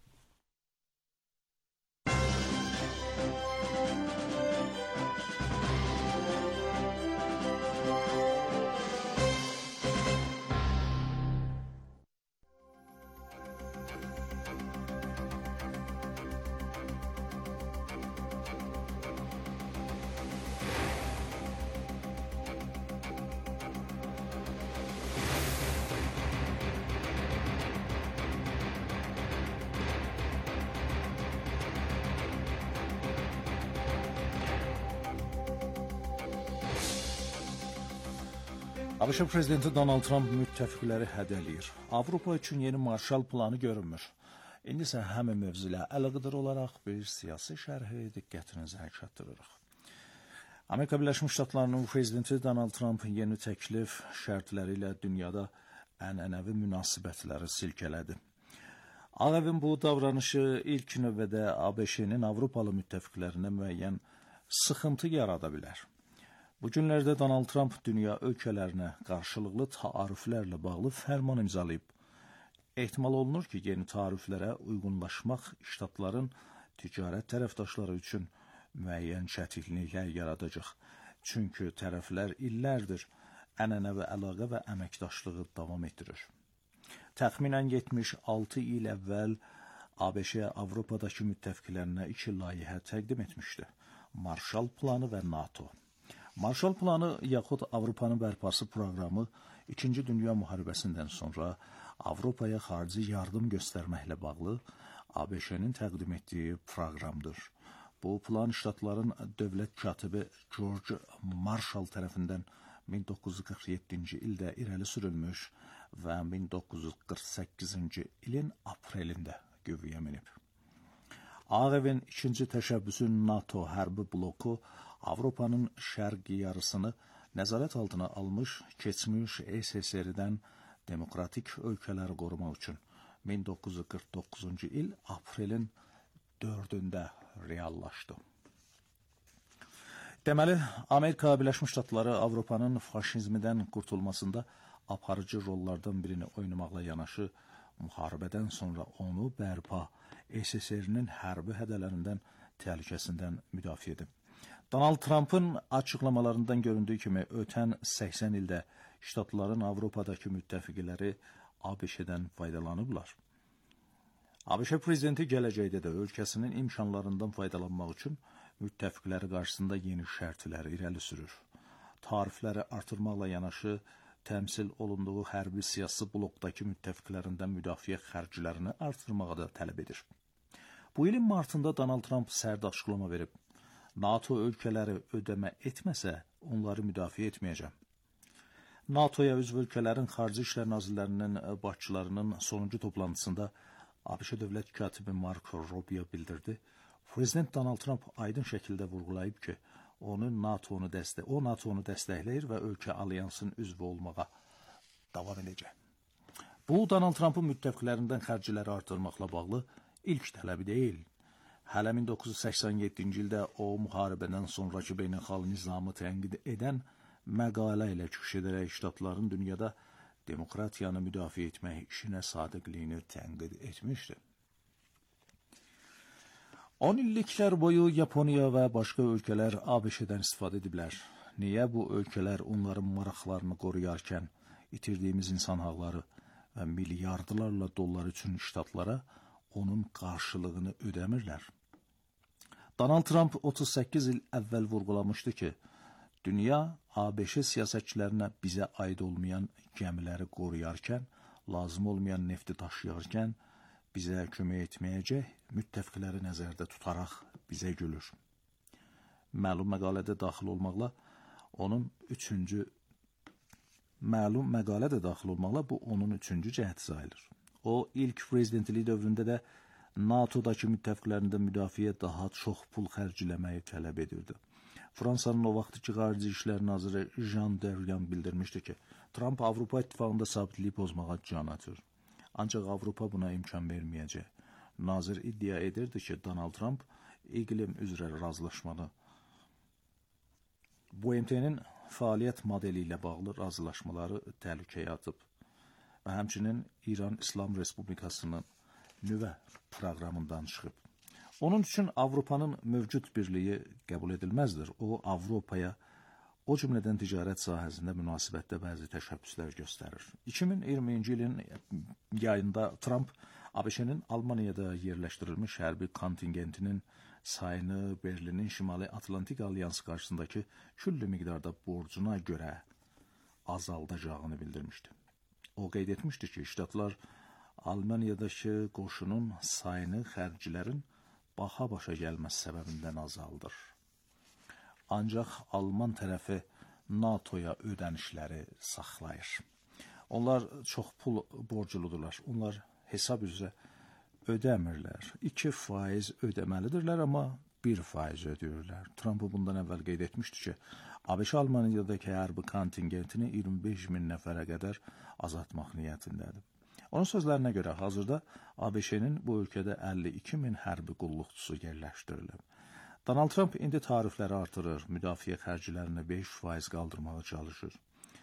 Speaker 5: ABŞ prezidenti Donald Trump müttəfiqləri hədələyir. Avropa üçün yeni Marshall planı görünmür. İndi isə həmin mövzu ilə əlaqədar olaraq bir siyasi şərhi diqqətinizə çatdırırıq. Amerika Birləşmiş Ştatlarının prezidenti Donald Trump yeni təklif şərtləri ilə dünyada ənənəvi münasibətləri silkələdi. Ağ Evin bu davranışı ilk növbədə ABŞ-nin Avropalı müttəfiqlərinə müəyyən sıxıntı yarada bilər. Bu günlərdə Donald Trump dünya ölkələrinə qarşılıqlı tariflərlə bağlı fərman imzalayıb. Ehtimal olunur ki, yeni tariflərə uyğunlaşmaq ştatların ticarət tərəfdaşları üçün müəyyən çətinliklər yaradacaq. Çünki tərəflər illərdir ənənəvi əlaqə və əməkdaşlığı davam etdirir. Təxminən yetmiş altı il əvvəl ABŞ Avropadakı müttəfiqlərinə iki layihə təqdim etmişdi. Marshall planı və NATO. Marshall planı yaxud Avropanın bərpası proqramı İkinci Dünya müharibəsindən sonra Avropaya xarici yardım göstərməklə bağlı ABŞ-nin təqdim etdiyi proqramdır. Bu plan ştatların dövlət katibi George Marshall tərəfindən min doqquz yüz qırx yeddinci ildə irəli sürülmüş və min doqquz yüz qırx səkkizinci ilin aprelində qüvvəyə minib. Ağ Evin ikinci təşəbbüsü NATO hərbi bloku Avropanın şərqi yarısını nəzarət altına almış keçmiş S S R-dən demokratik ölkələri qorumaq üçün min doqquz yüz qırx doqquzuncu il aprelin dördündə reallaşdı. Deməli, Amerika Birləşmiş Ştatları Avropanın faşizmdən qurtulmasında aparıcı rollardan birini oynamaqla yanaşı, müharibədən sonra onu bərpa, S S R-nin hərbi hədələrindən təhlükəsindən müdafiə edib. Donald Trump'ın açıqlamalarından göründüyü kimi ötən səksən ildə ştatların Avropadakı müttəfiqləri ABŞ-dən faydalanıblar. ABŞ prezidenti gələcəkdə də ölkəsinin imkanlarından faydalanmaq üçün müttəfiqləri qarşısında yeni şərtlər irəli sürür. Tarifləri artırmaqla yanaşı, təmsil olunduğu hərbi siyasi blokdakı müttəfiqlərindən müdafiə xərclərini artırmağa da tələb edir. Bu ilin martında Donald Trump sərt açıqlama verib. NATO ölkələri ödəmə etməsə, onları müdafiə etməyəcəm. NATOya üzv ölkələrin xarici işlər nazirlərinin başçılarının sonuncu toplantısında ABŞ dövlət katibi Marco Rubio bildirdi. Prezident Donald Trump aydın şəkildə vurğulayıb ki, onu NATO-nu dəstə, o NATO-nu dəstəkləyir və ölkə alyansın üzvü olmağa davam edəcək. Bu, Donald Trump'ın müttəfiqlərindən xərcləri artırmaqla bağlı ilk tələbi deyil. Hələ min doqquz yüz səksən yeddinci ildə o, müharibədən sonraki beynəlxalq nizamı tənqid edən məqalə ilə çıxış edərək ştatların dünyada demokratiyanı müdafiə etmək işinə sadiqliyini tənqid etmişdi. on illiklər boyu Yaponiya və başqa ölkələr ABŞ-dən istifadə ediblər. Niyə bu ölkələr onların maraqlarını qoruyarkən itirdiyimiz insan haqları və milyardlarla dollar üçün ştatlara onun qarşılığını ödəmirlər? Donald Trump otuz səkkiz il əvvəl vurğulamışdı ki, dünya ABŞ siyasətçilərinə bizə aid olmayan gəmiləri qoruyarkən, lazım olmayan nefti daşıyarkən, bizə kömək etməyəcək, müttəfiqləri nəzərdə tutaraq bizə gülür. Məlum məqalədə daxil olmaqla onun üçüncü məlum məqalədə daxil olmaqla bu onun üçüncü cəhdi sayılır. O ilk prezidentlik dövründə də NATOdakı müttəfiqlərində müdafiəyə daha çox pul xərcləməyi tələb edirdi. Fransanın o vaxtki xarici İşlər naziri Jean Derrien bildirmişdi ki, Trump Avropa İttifaqında sabitliyi pozmağa can atır. Ancaq Avropa buna imkan verməyəcək. Nazir iddia edirdi ki, Donald Trump iqlim üzrə razılaşmanı B M T-nin fəaliyyət modeli ilə bağlı razılaşmaları təhlükəyə atıb və həmçinin İran İslam Respublikasının nüvə proqramından çıxıb. Onun üçün Avropanın mövcud birliyi qəbul edilməzdir. O, Avropaya, o cümlədən ticarət sahəsində münasibətdə bəzi təşəbbüslər göstərir. iki min iyirminci ilin yayında Trump ABŞ-nin Almaniyada yerləşdirilmiş hərbi kontingentinin sayını Berlinin Şimali Atlantik Alyansı qarşısındakı küllü miqdarda borcuna görə azaldacağını bildirmişdi. O qeyd etmişdi ki, ştatlar Almaniyadakı qoşunun sayını xərclərin baha başa gəlməsi səbəbindən azaldır. Ancaq Alman tərəfi NATOya ödənişləri saxlayır. Onlar çox pul borcludurlar. Onlar hesab üzrə ödəmirlər. iki faiz ödəməlidirlər, amma bir faiz ödəyirlər. Trump bundan əvvəl qeyd etmişdi ki, ABŞ Almaniyadakı hərbi kontingentini iyirmi beş min nəfərə qədər azaltmaq niyyətindədir. Onun sözlərinə görə hazırda ABŞ-nin bu ölkədə əlli iki min hərbi qulluqçusu yerləşdirilib. Donald Trump indi tarifləri artırır, müdafiə xərclərini beş faiz qaldırmağa çalışır.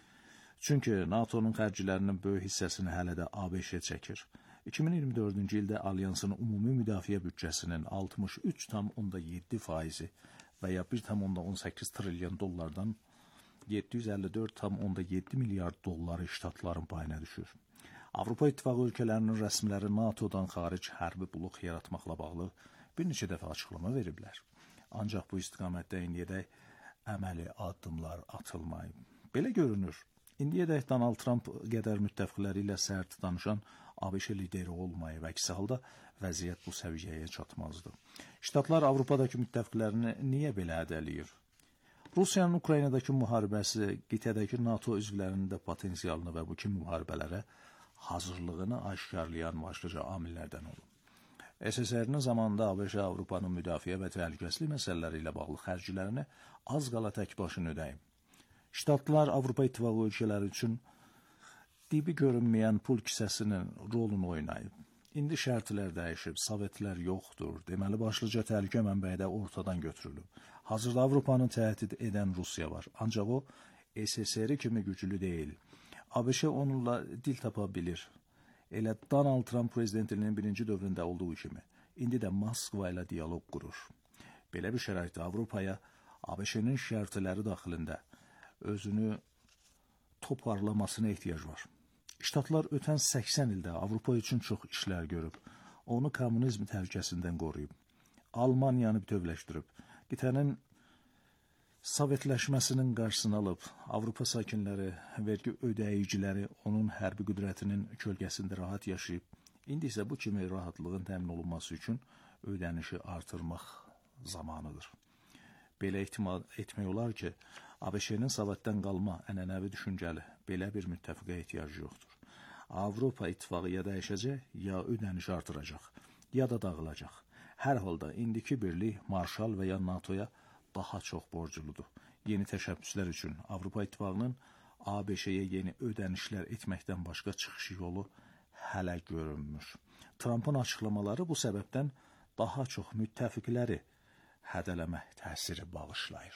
Speaker 5: Çünki NATO'nun xərclərinin böyük hissəsini hələ də ABŞ çəkir. iki min iyirmi dördüncü ildə alyansın ümumi müdafiə büdcəsinin altmış üç tam onda yeddi faizi və ya bir tam onda on səkkiz trilyon dollardan yeddi yüz əlli dörd tam onda yeddi milyard dolları ştatların payına düşür. Avropa İttifaqı ölkələrinin rəsmiləri NATO'dan xaric hərbi buluq yaratmaqla bağlı bir neçə dəfə açıqlama veriblər. Ancaq bu istiqamətdə indiyədək əməli addımlar atılmayıb. Belə görünür, indiyədək Donald Trump qədər müttəfiqləri ilə sərt danışan ABŞ lideri olmayıb. Əks halda vəziyyət bu səviyyəyə çatmazdı. Ştatlar Avropadakı müttəfiqlərini niyə belə hədələyir? Rusiyanın Ukraynadakı müharibəsi qitədəki NATO üzvlərinin də potensialını və bu kimi müharibələrə hazırlığını aşkarlayan başlıca amillərdən olub. S S R-nin zamanında ABŞ Avropanın müdafiə və təhlükəsizlik məsələləri ilə bağlı xərclərini az qala tək başına ödəyib. Ştatlar Avropa İttifaqı ölkələri üçün dibi görünməyən pul kisəsinin rolunu oynayıb. İndi şərtlər dəyişib, Sovetlər yoxdur. Deməli, başlıca təhlükə mənbəyi də ortadan götürülüb. Hazırda Avropanın təhdid edən Rusiya var. Ancaq o, S S R kimi güclü deyil. ABŞ onunla dil tapa bilir. Elə Donald Trump prezidentliyinin birinci dövründə olduğu kimi, indi də Moskva ilə diyaloq qurur. Belə bir şəraitdə Avropaya ABŞ-nin şərtləri daxilində özünü toparlamasına ehtiyac var. Ştatlar ötən səksən ildə Avropa üçün çox işlər görüb. Onu kommunizm təhlükəsindən qoruyub. Almaniyanı bütövləşdirib. Qitənin Sovetləşməsinin qarşısını alıb, Avropa sakinləri, vergi ödəyiciləri onun hərbi qüdrətinin kölgəsində rahat yaşayıb. İndi isə bu kimi rahatlığın təmin olunması üçün ödənişi artırmaq zamanıdır. Belə ehtimal etmək olar ki, ABŞ-nin Sovetdən qalma ənənəvi düşüncəli belə bir müttəfiqə ehtiyacı yoxdur. Avropa İttifaqı ya dəyişəcək, ya ödənişi artıracaq, ya da dağılacaq. Hər halda indiki birlik Marşal və ya NATOya daha çox borcludur. Yeni təşəbbüslər üçün Avropa İttifaqının ABŞ-yə yeni ödənişlər etməkdən başqa çıxış yolu hələ görünmür. Trumpın açıqlamaları bu səbəbdən daha çox müttəfiqləri hədələmək təsiri bağışlayır.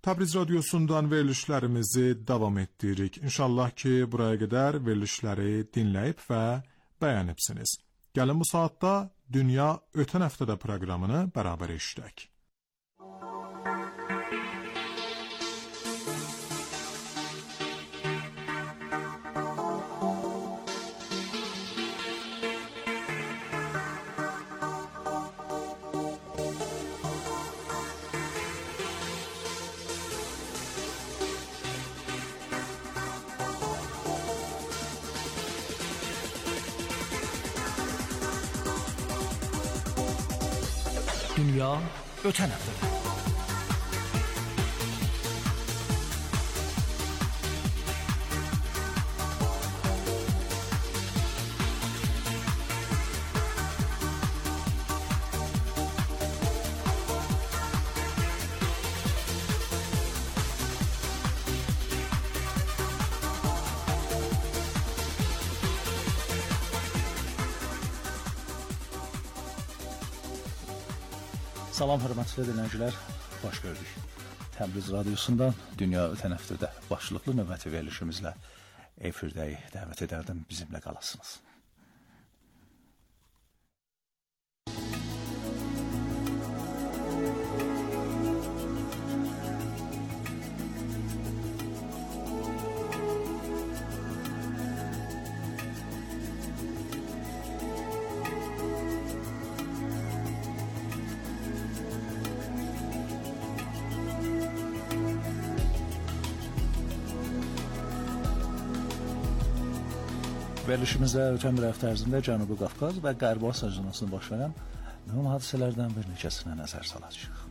Speaker 2: Təbriz radiosundan verilişlərimizi davam etdiririk. İnşallah ki, buraya qədər verilişləri dinləyib və bəyənibsiniz. Gəlin bu saatda Dünya Ötən Həftədə proqramını bərabər eşidək.
Speaker 8: Dünya Ötən Həftədə.
Speaker 5: Salam hörmətli dinləyicilər, xoş gördük. Təbriz radiosundan Dünya Ötən Həftədə başlıqlı növbəti verilişimizlə efirdəyik. Dəvət edərdim, bizimlə qalasınız. Verilişimizdə ötən bir həftə ərzində Cənubi Qafqaz və Qərbi Asiya zonasında baş verən mühüm hadisələrdən bir neçəsinə nəzər salacağıq.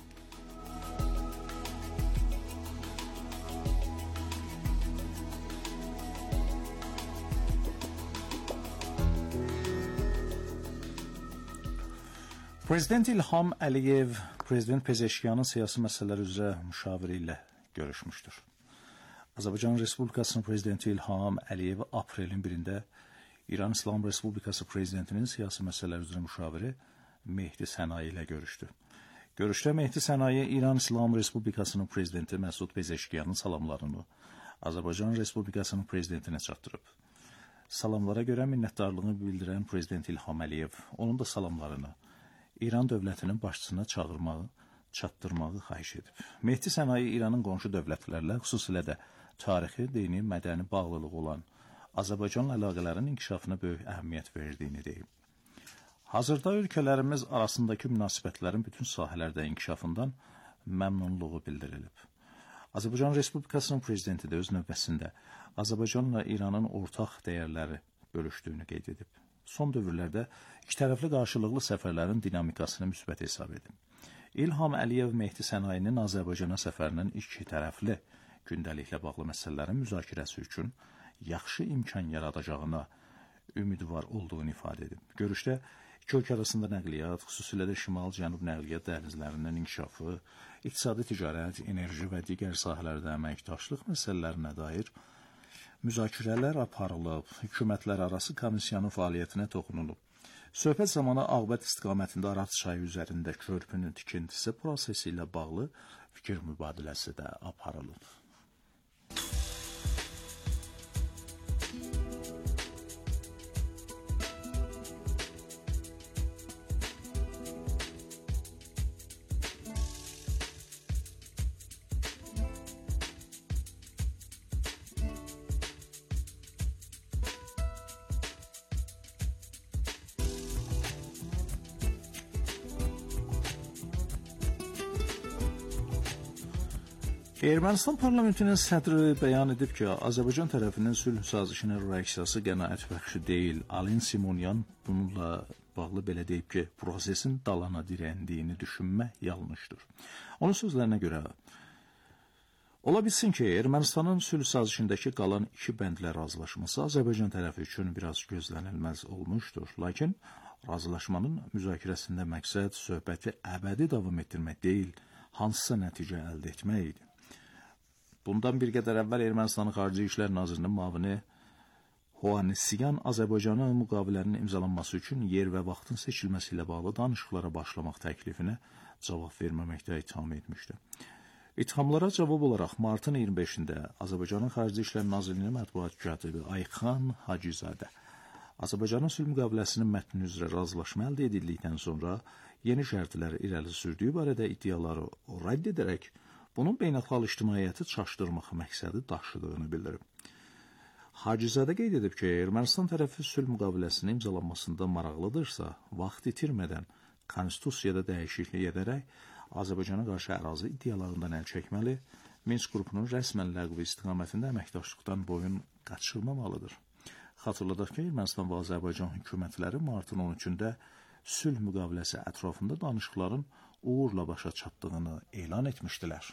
Speaker 5: Prezident İlham Əliyev Prezident Pezeşkiyanın siyasi məsələlər üzrə müşaviri ilə görüşmüşdür. Azərbaycan Respublikasının Prezidenti İlham Əliyev aprelin birində İran İslam Respublikası Prezidentinin siyasi məsələlər üzrə müşaviri Mehdi Sənayi ilə görüşdü. Görüşdə Mehdi Sənayi İran İslam Respublikasının Prezidenti Məsud Pezeşkiyanın salamlarını Azərbaycan Respublikasının Prezidentinə çatdırıb. Salamlara görə minnətdarlığını bildirən Prezident İlham Əliyev onun da salamlarını İran dövlətinin başçısına çağırmağı, çatdırmağı xahiş edib. Mehdi Sənayi İranın qonşu dövlətlərlə, xüsusilə də tarixi, dini, mədəni bağlılığı olan Azərbaycanla əlaqələrin inkişafına böyük əhəmiyyət verdiyini deyib. Hazırda ölkələrimiz arasındakı münasibətlərin bütün sahələrdə inkişafından məmnunluğu bildirilib. Azərbaycan Respublikasının prezidenti də öz növbəsində Azərbaycanla İranın ortaq dəyərləri bölüşdüyünü qeyd edib. Son dövrlərdə ikitərəfli qarşılıqlı səfərlərin dinamikasını müsbət hesab edib. İlham Əliyev Mehdi Sənayinin Azərbaycana səfərinin iki tərəfli gündəliklə bağlı məsələlərin müzakirəsi üçün yaxşı imkan yaradacağına ümidvar olduğunu ifadə edib. Görüşdə iki ölkə arasında nəqliyyat, xüsusilə də şimal-cənub nəqliyyat dəhlizlərinin inkişafı, iqtisadi ticarət, enerji və digər sahələrdə əməkdaşlıq məsələlərinə dair müzakirələr aparılıb, hökumətlər arası komissiyanın fəaliyyətinə toxunulub. Söhbət zamanı Ağbət istiqamətində Araz çayı üzərində körpünün tikintisi prosesi ilə bağlı fikir mübadiləsi də aparılıb. Ermənistan parlamentinin sədri bəyan edib ki, Azərbaycan tərəfinin sülh sazişinin reaksiyası qənaətbəxş deyil. Alin Simonyan bununla bağlı belə deyib ki, prosesin dalana dirəndiyini düşünmək yanlışdır. Onun sözlərinə görə, ola bilsin ki, Ermənistanın sülh sazişindəki qalan iki bəndlə razılaşması Azərbaycan tərəfi üçün biraz gözlənilməz olmuşdur. Lakin razılaşmanın müzakirəsində məqsəd söhbəti əbədi davam etdirmək deyil, hansısa nəticə əldə etmək idi. Bundan bir qədər əvvəl Ermənistanın Xarici İşlər Nazirinin müavini Hovhannisyan Azərbaycanın müqavilənin imzalanması üçün yer və vaxtın seçilməsi ilə bağlı danışıqlara başlamaq təklifinə cavab verməməkdə itham etmişdi. İthamlara cavab olaraq martın iyirmi beşində Azərbaycanın Xarici İşlər Nazirliyinin mətbuat katibi Ayxan Hacızadə Azərbaycanın sülh müqaviləsinin mətni üzrə razılaşma əldə edildikdən sonra yeni şərtlər irəli sürdüyü barədə iddiaları rədd edərək bunun beynəlxalq ictimaiyyəti çaşdırmaq məqsədi daşıdığını bildirib. Hacızadə qeyd edib ki, Ermənistan tərəfi sülh müqaviləsinin imzalanmasında maraqlıdırsa, vaxt itirmədən konstitusiyada dəyişiklik edərək Azərbaycana qarşı ərazi iddialarından əl çəkməli, Minsk qrupunun rəsmən ləğvi istiqamətində əməkdaşlıqdan boyun qaçırmamalıdır. Xatırladaq ki, Ermənistan və Azərbaycan hökumətləri martın on üçündə sülh müqaviləsi ətrafında danışıqların uğurla başa çatdığını elan etmişdilər.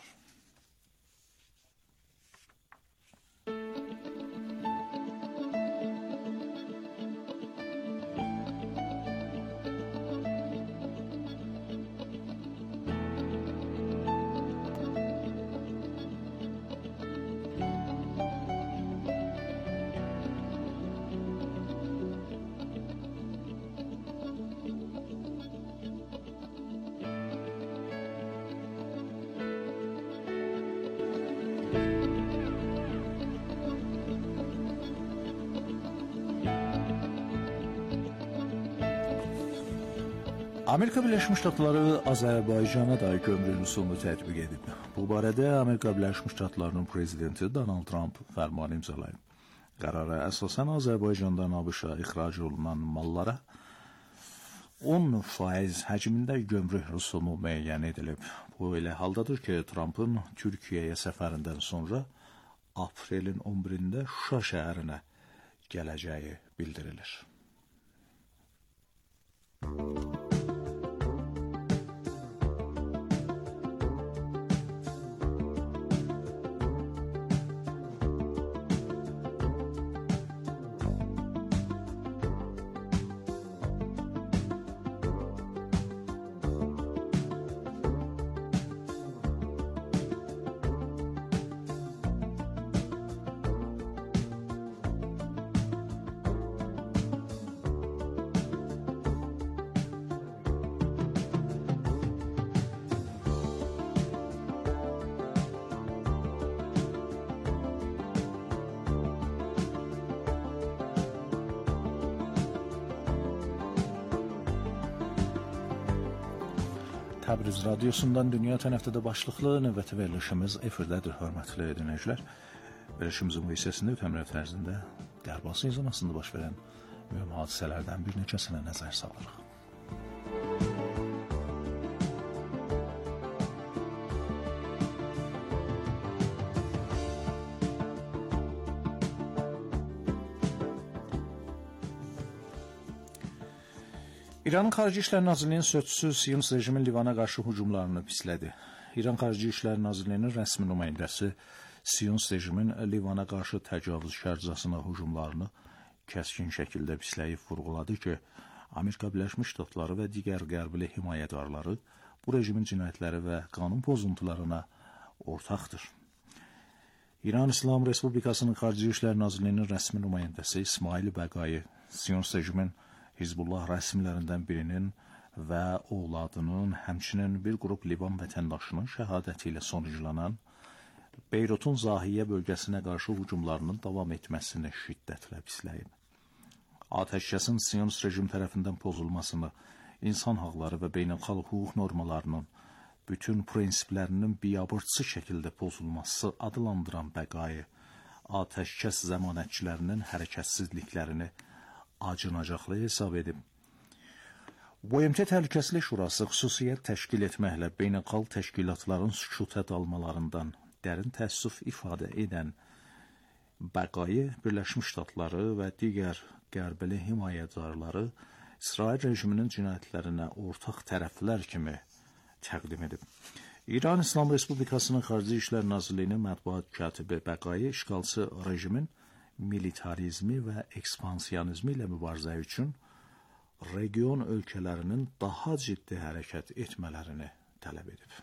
Speaker 5: Amerika Birləşmiş Ştatları Azərbaycana da gömrük rüsumu tətbiq edib. Bu barədə Amerika Birləşmiş Ştatlarının prezidenti Donald Trump fərmanı imzalayıb. Qərara əsasən Azərbaycandan ABŞ-a ixrac olunan mallara on faiz həcmində gömrük rüsumu müəyyən edilib. Bu elə haldadır ki, Trump'ın Türkiyəyə səfərindən sonra aprelin on birində Şuşa şəhərinə gələcəyi bildirilir. Təbriz radiosundan dünya tənəfdə başlıqlı növbəti verilişimiz efirdədir, hörmətli dinləyicilər. Verilişimizin bu hissəsində ötən həftə ərzində Qərb Asiya zonasında baş verən mühüm hadisələrdən bir neçəsinə nəzər salırıq. İranın Xarici İşlər Nazirliyinin sözçüsü Siyonist rejimin Livana qarşı hücumlarını pislədi. İran Xarici İşlər Nazirliyinin rəsmi nümayəndəsi Siyonist rejimin Livana qarşı təcavüzkarcasına hücumlarını kəskin şəkildə pisləyib vurğuladı ki, Amerika Birləşmiş Ştatları və digər qərbli himayədarları bu rejimin cinayətləri və qanun pozuntularına ortaqdır. İran İslam Respublikasının Xarici İşlər Nazirliyinin rəsmi nümayəndəsi İsmail Bəqai Siyonist rejimin Hizbullah rəsmilərindən birinin və oğladının, həmçinin bir qrup Livan vətəndaşının şəhadəti ilə sonuclanan Beyrutun Zahiyyə bölgəsinə qarşı hücumlarının davam etməsini şiddətlə pisləyib. Atəşkəsin Siyonist rejim tərəfindən pozulmasını, insan haqları və beynəlxalq hüquq normalarının bütün prinsiplərinin biabırçı şəkildə pozulması adlandıran Bəqai, atəşkəs zəmanətçilərinin hərəkətsizliklərini acınacaqlı hesab edib. B M T Təhlükəsizlik Şurası xüsusiyyət təşkil etməklə beynəlxalq təşkilatların sükuta dalmalarından dərin təəssüf ifadə edən Bəqai, Birləşmiş Ştatları və digər qərbli himayədarları İsrail rejiminin cinayətlərinə ortaq tərəflər kimi təqdim edib. İran İslam Respublikasının Xarici İşlər Nazirliyinin mətbuat katibi Bəqai işğalçı rejimin militarizmi və ekspansionizmi ilə mübarizə üçün region ölkələrinin daha ciddi hərəkət etmələrini tələb edib.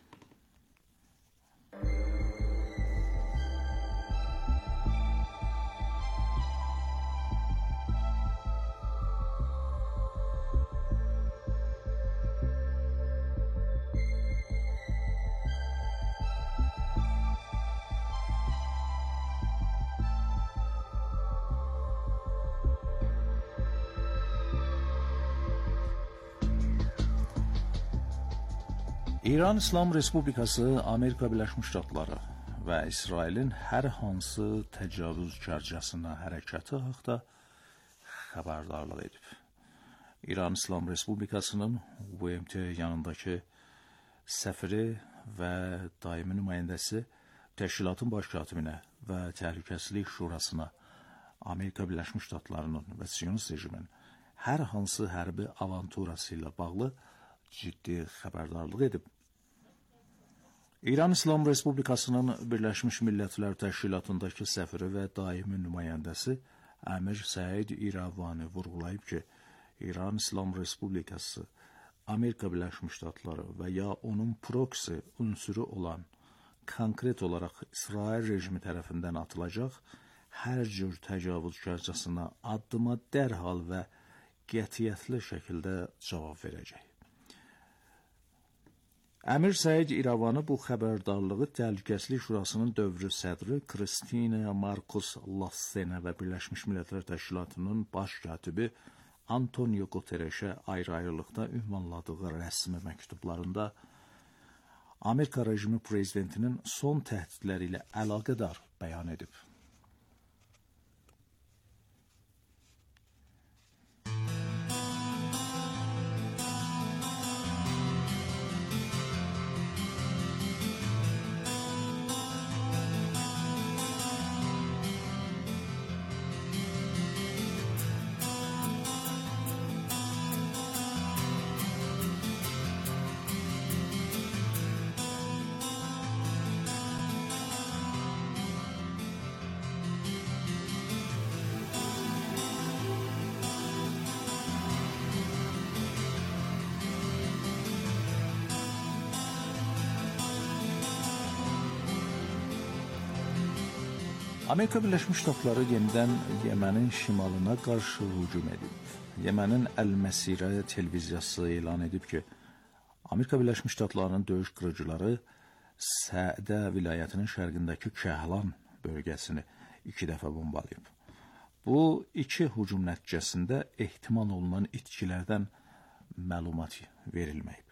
Speaker 5: İran İslam Respublikası, Amerika Birləşmiş Ştatları və İsrailin hər hansı təcavüzkarcasına hərəkəti haqda xəbərdarlıq edib. İran İslam Respublikasının B M T yanındakı səfiri və daimi nümayəndəsi təşkilatın baş katibinə və Təhlükəsizlik Şurasına Amerika Birləşmiş Ştatlarının və Siyonist rejimin hər hansı hərbi avanturası ilə bağlı ciddi xəbərdarlıq edib. İran İslam Respublikasının Birləşmiş Millətlər Təşkilatındakı səfiri və daimi nümayəndəsi Əmir Səid İravani vurğulayıb ki, İran İslam Respublikası Amerika Birləşmiş Ştatları və ya onun proksi unsuru olan konkret olaraq İsrail rejimi tərəfindən atılacaq hər cür təcavüzkarcasına addıma dərhal və qətiyyətli şəkildə cavab verəcək. Əmir Səid İravani bu xəbərdarlığı Təhlükəsizlik Şurasının dövrü sədri Kristina Marcus Lassena və Birləşmiş Millətlər Təşkilatının baş katibi Antonio Guterreşə ayrı-ayrılıqda ünvanladığı rəsmi məktublarında Amerika rejimi prezidentinin son təhdidləri ilə əlaqədar bəyan edib. Amerika Birləşmiş Ştatları yenidən Yemənin şimalına qarşı hücum edib. Yemənin Əl-Məsirə televiziyası elan edib ki, Amerika Birləşmiş Ştatlarının döyüş qırıcıları Səədə vilayətinin şərqindəki Kəhlan bölgəsini iki dəfə bombalayıb. Bu iki hücum nəticəsində ehtimal olunan itkilərdən məlumat verilməyib.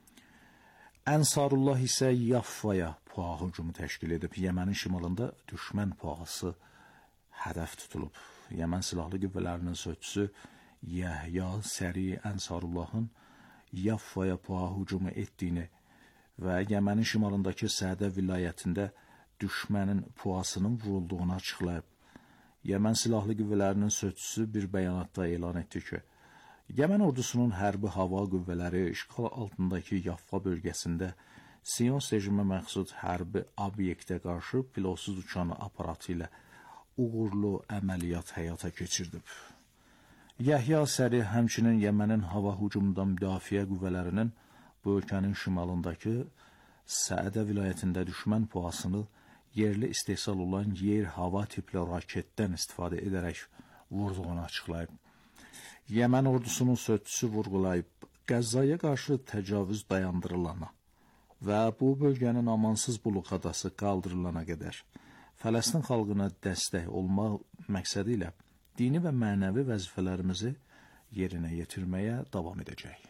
Speaker 5: Ənsarullah isə Yaffaya PUA hücumu təşkil edib. Yemənin şimalında düşmən PUA'sı hədəf tutulub. Yemen Silahlı Qüvvələrinin sözçüsü Yəhya Səri Ənsarullahın Yaffaya PUA hücumu etdiyini və Yemənin şimalındakı Səədə vilayətində düşmənin PUA'sının vurulduğunu açıqlayıb. Yemen Silahlı Qüvvələrinin sözçüsü bir bəyanatda elan etdi ki, Yemen ordusunun hərbi hava qüvvələri işğal altındakı Yaffa bölgəsində Siyonist rejimə məxsus hərbi obyektə qarşı pilotsuz uçan aparatı ilə uğurlu əməliyyat həyata keçirdib. Yəhya Səri həmçinin Yemenin hava hücumundan müdafiə qüvvələrinin bu ölkənin şimalındakı Səədə vilayətində düşmən PUA'sını yerli istehsal olan yer-hava tipli raketdən istifadə edərək vurduğunu açıqlayıb. Yemen ordusunun sözçüsü vurğulayıb, Qəzzaya qarşı təcavüz dayandırılana və bu bölgənin amansız buluqadası qaldırılana qədər Fələstin xalqına dəstək olmaq məqsədi ilə dini və mənəvi vəzifələrimizi yerinə yetirməyə davam edəcək.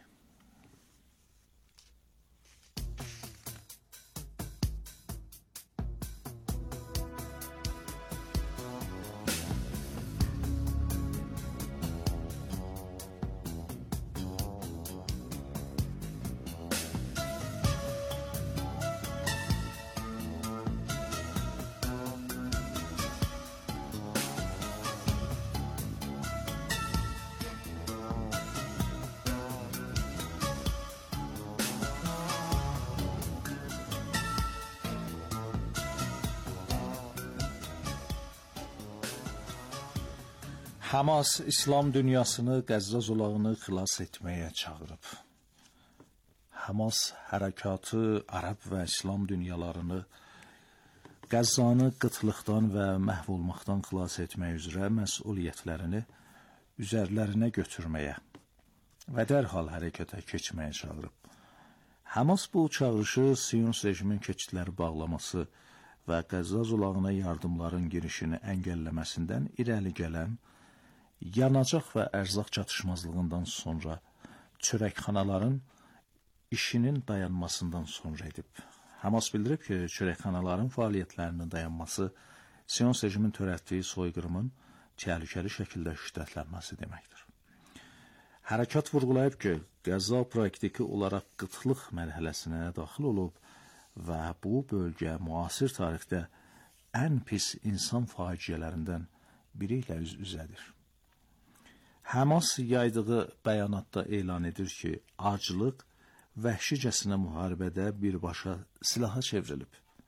Speaker 5: Hamas İslam dünyasını Qəzza zolağını xilas etməyə çağırıb. Hamas hərəkatı Ərəb və İslam dünyalarını Qəzzanı qıtlıqdan və məhv olmaqdan xilas etmək üzrə məsuliyyətlərini üzərlərinə götürməyə və dərhal hərəkətə keçməyə çağırıb. Hamas bu çağırışı Siyonist rejimin keçidləri bağlaması və Qəzza zolağına yardımların girişini əngəlləməsindən irəli gələn yanacaq və ərzaq çatışmazlığından sonra çörəkxanaların işinin dayanmasından sonra edib. Hamas bildirib ki, çörəkxanaların fəaliyyətlərinin dayanması Sion rejimin törətdiyi soyqırımın təhlükəli şəkildə şiddətlənməsi deməkdir. Hərəkat vurğulayıb ki, Qəzza praktiki olaraq qıtlıq mərhələsinə daxil olub və bu bölgə müasir tarixdə ən pis insan faciələrindən biri ilə üz-üzədir. Hamas yaydığı bəyanatda elan edir ki, aclıq vəhşicəsinə müharibədə birbaşa silaha çevrilib.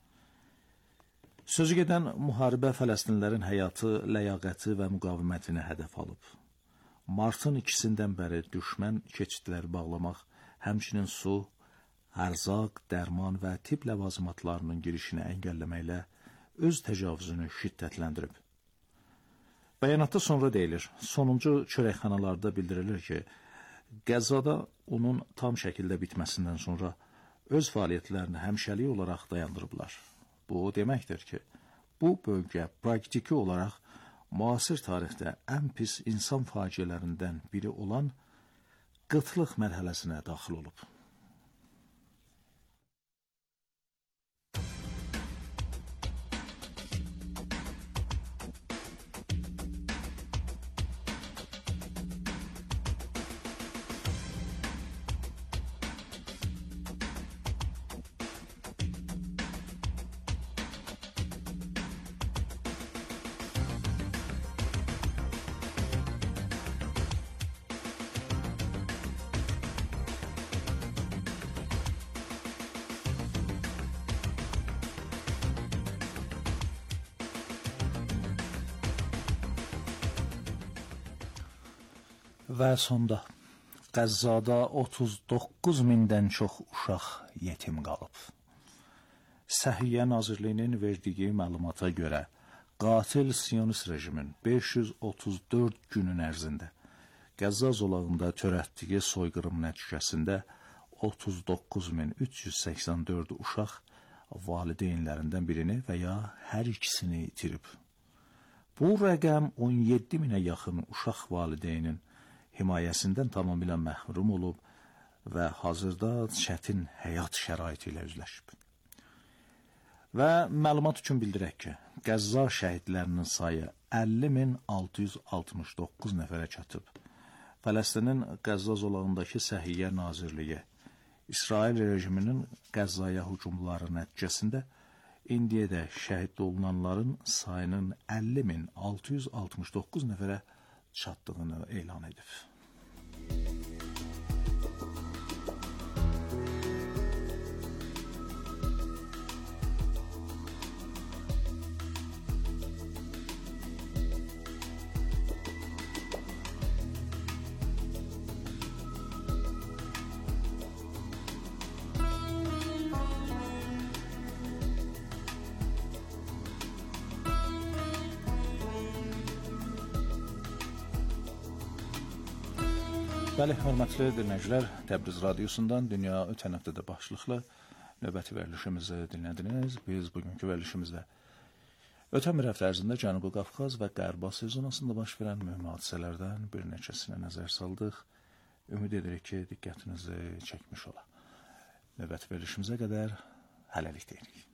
Speaker 5: Sözü gedən müharibə Fələstinlilərin həyatı, ləyaqəti və müqavimətini hədəf alıb. Martın ikisindən bəri düşmən keçidləri bağlamaq, həmçinin su, ərzaq, dərman və tibb ləvazimatlarının girişini əngəlləməklə öz təcavüzünü şiddətləndirib. Bəyanatda sonra deyilir, sonuncu çörəkxanalarda bildirilir ki, Qəzzada onun tam şəkildə bitməsindən sonra öz fəaliyyətlərini həmişəlik olaraq dayandırıblar. Bu o deməkdir ki, bu bölgə praktiki olaraq müasir tarixdə ən pis insan faciələrindən biri olan qıtlıq mərhələsinə daxil olub. Və sonda Qəzzada otuz doqquz mindən çox uşaq yetim qalıb. Səhiyyə Nazirliyinin verdiyi məlumata görə qatil Siyonist rejimin beş yüz otuz dörd günün ərzində Qəzza zolağında törətdiyi soyqırım nəticəsində otuz doqquz min üç yüz səksən dörd uşaq valideynlərindən birini və ya hər ikisini itirib. Bu rəqəm on yeddi minə yaxın uşaq valideynin himayəsindən tamamilə məhrum olub və hazırda çətin həyat şəraiti ilə üzləşib. Və məlumat üçün bildirək ki, Qəzza şəhidlərinin sayı əlli min altı yüz altmış doqquz nəfərə çatıb. Fələstinin Qəzza zolağındakı Səhiyyə Nazirliyi, İsrail rejiminin Qəzzaya hücumları nəticəsində indiyədək şəhid olunanların sayının əlli min altı yüz altmış doqquz nəfərə çatdığını elan edib. Bəli, hörmətli dinləyicilər, Təbriz radiosundan Dünya ötən həftədə başlıqlı növbəti verilişimizi dinlədiniz. Biz bugünkü verilişimizdə ötən bir həftə ərzində Cənubi Qafqaz və Qərb Asiya zonasında baş verən mühüm hadisələrdən bir neçəsinə nəzər saldıq. Ümid edirik ki, diqqətinizi çəkmiş ola. Növbəti verilişimizə qədər hələlik deyirik.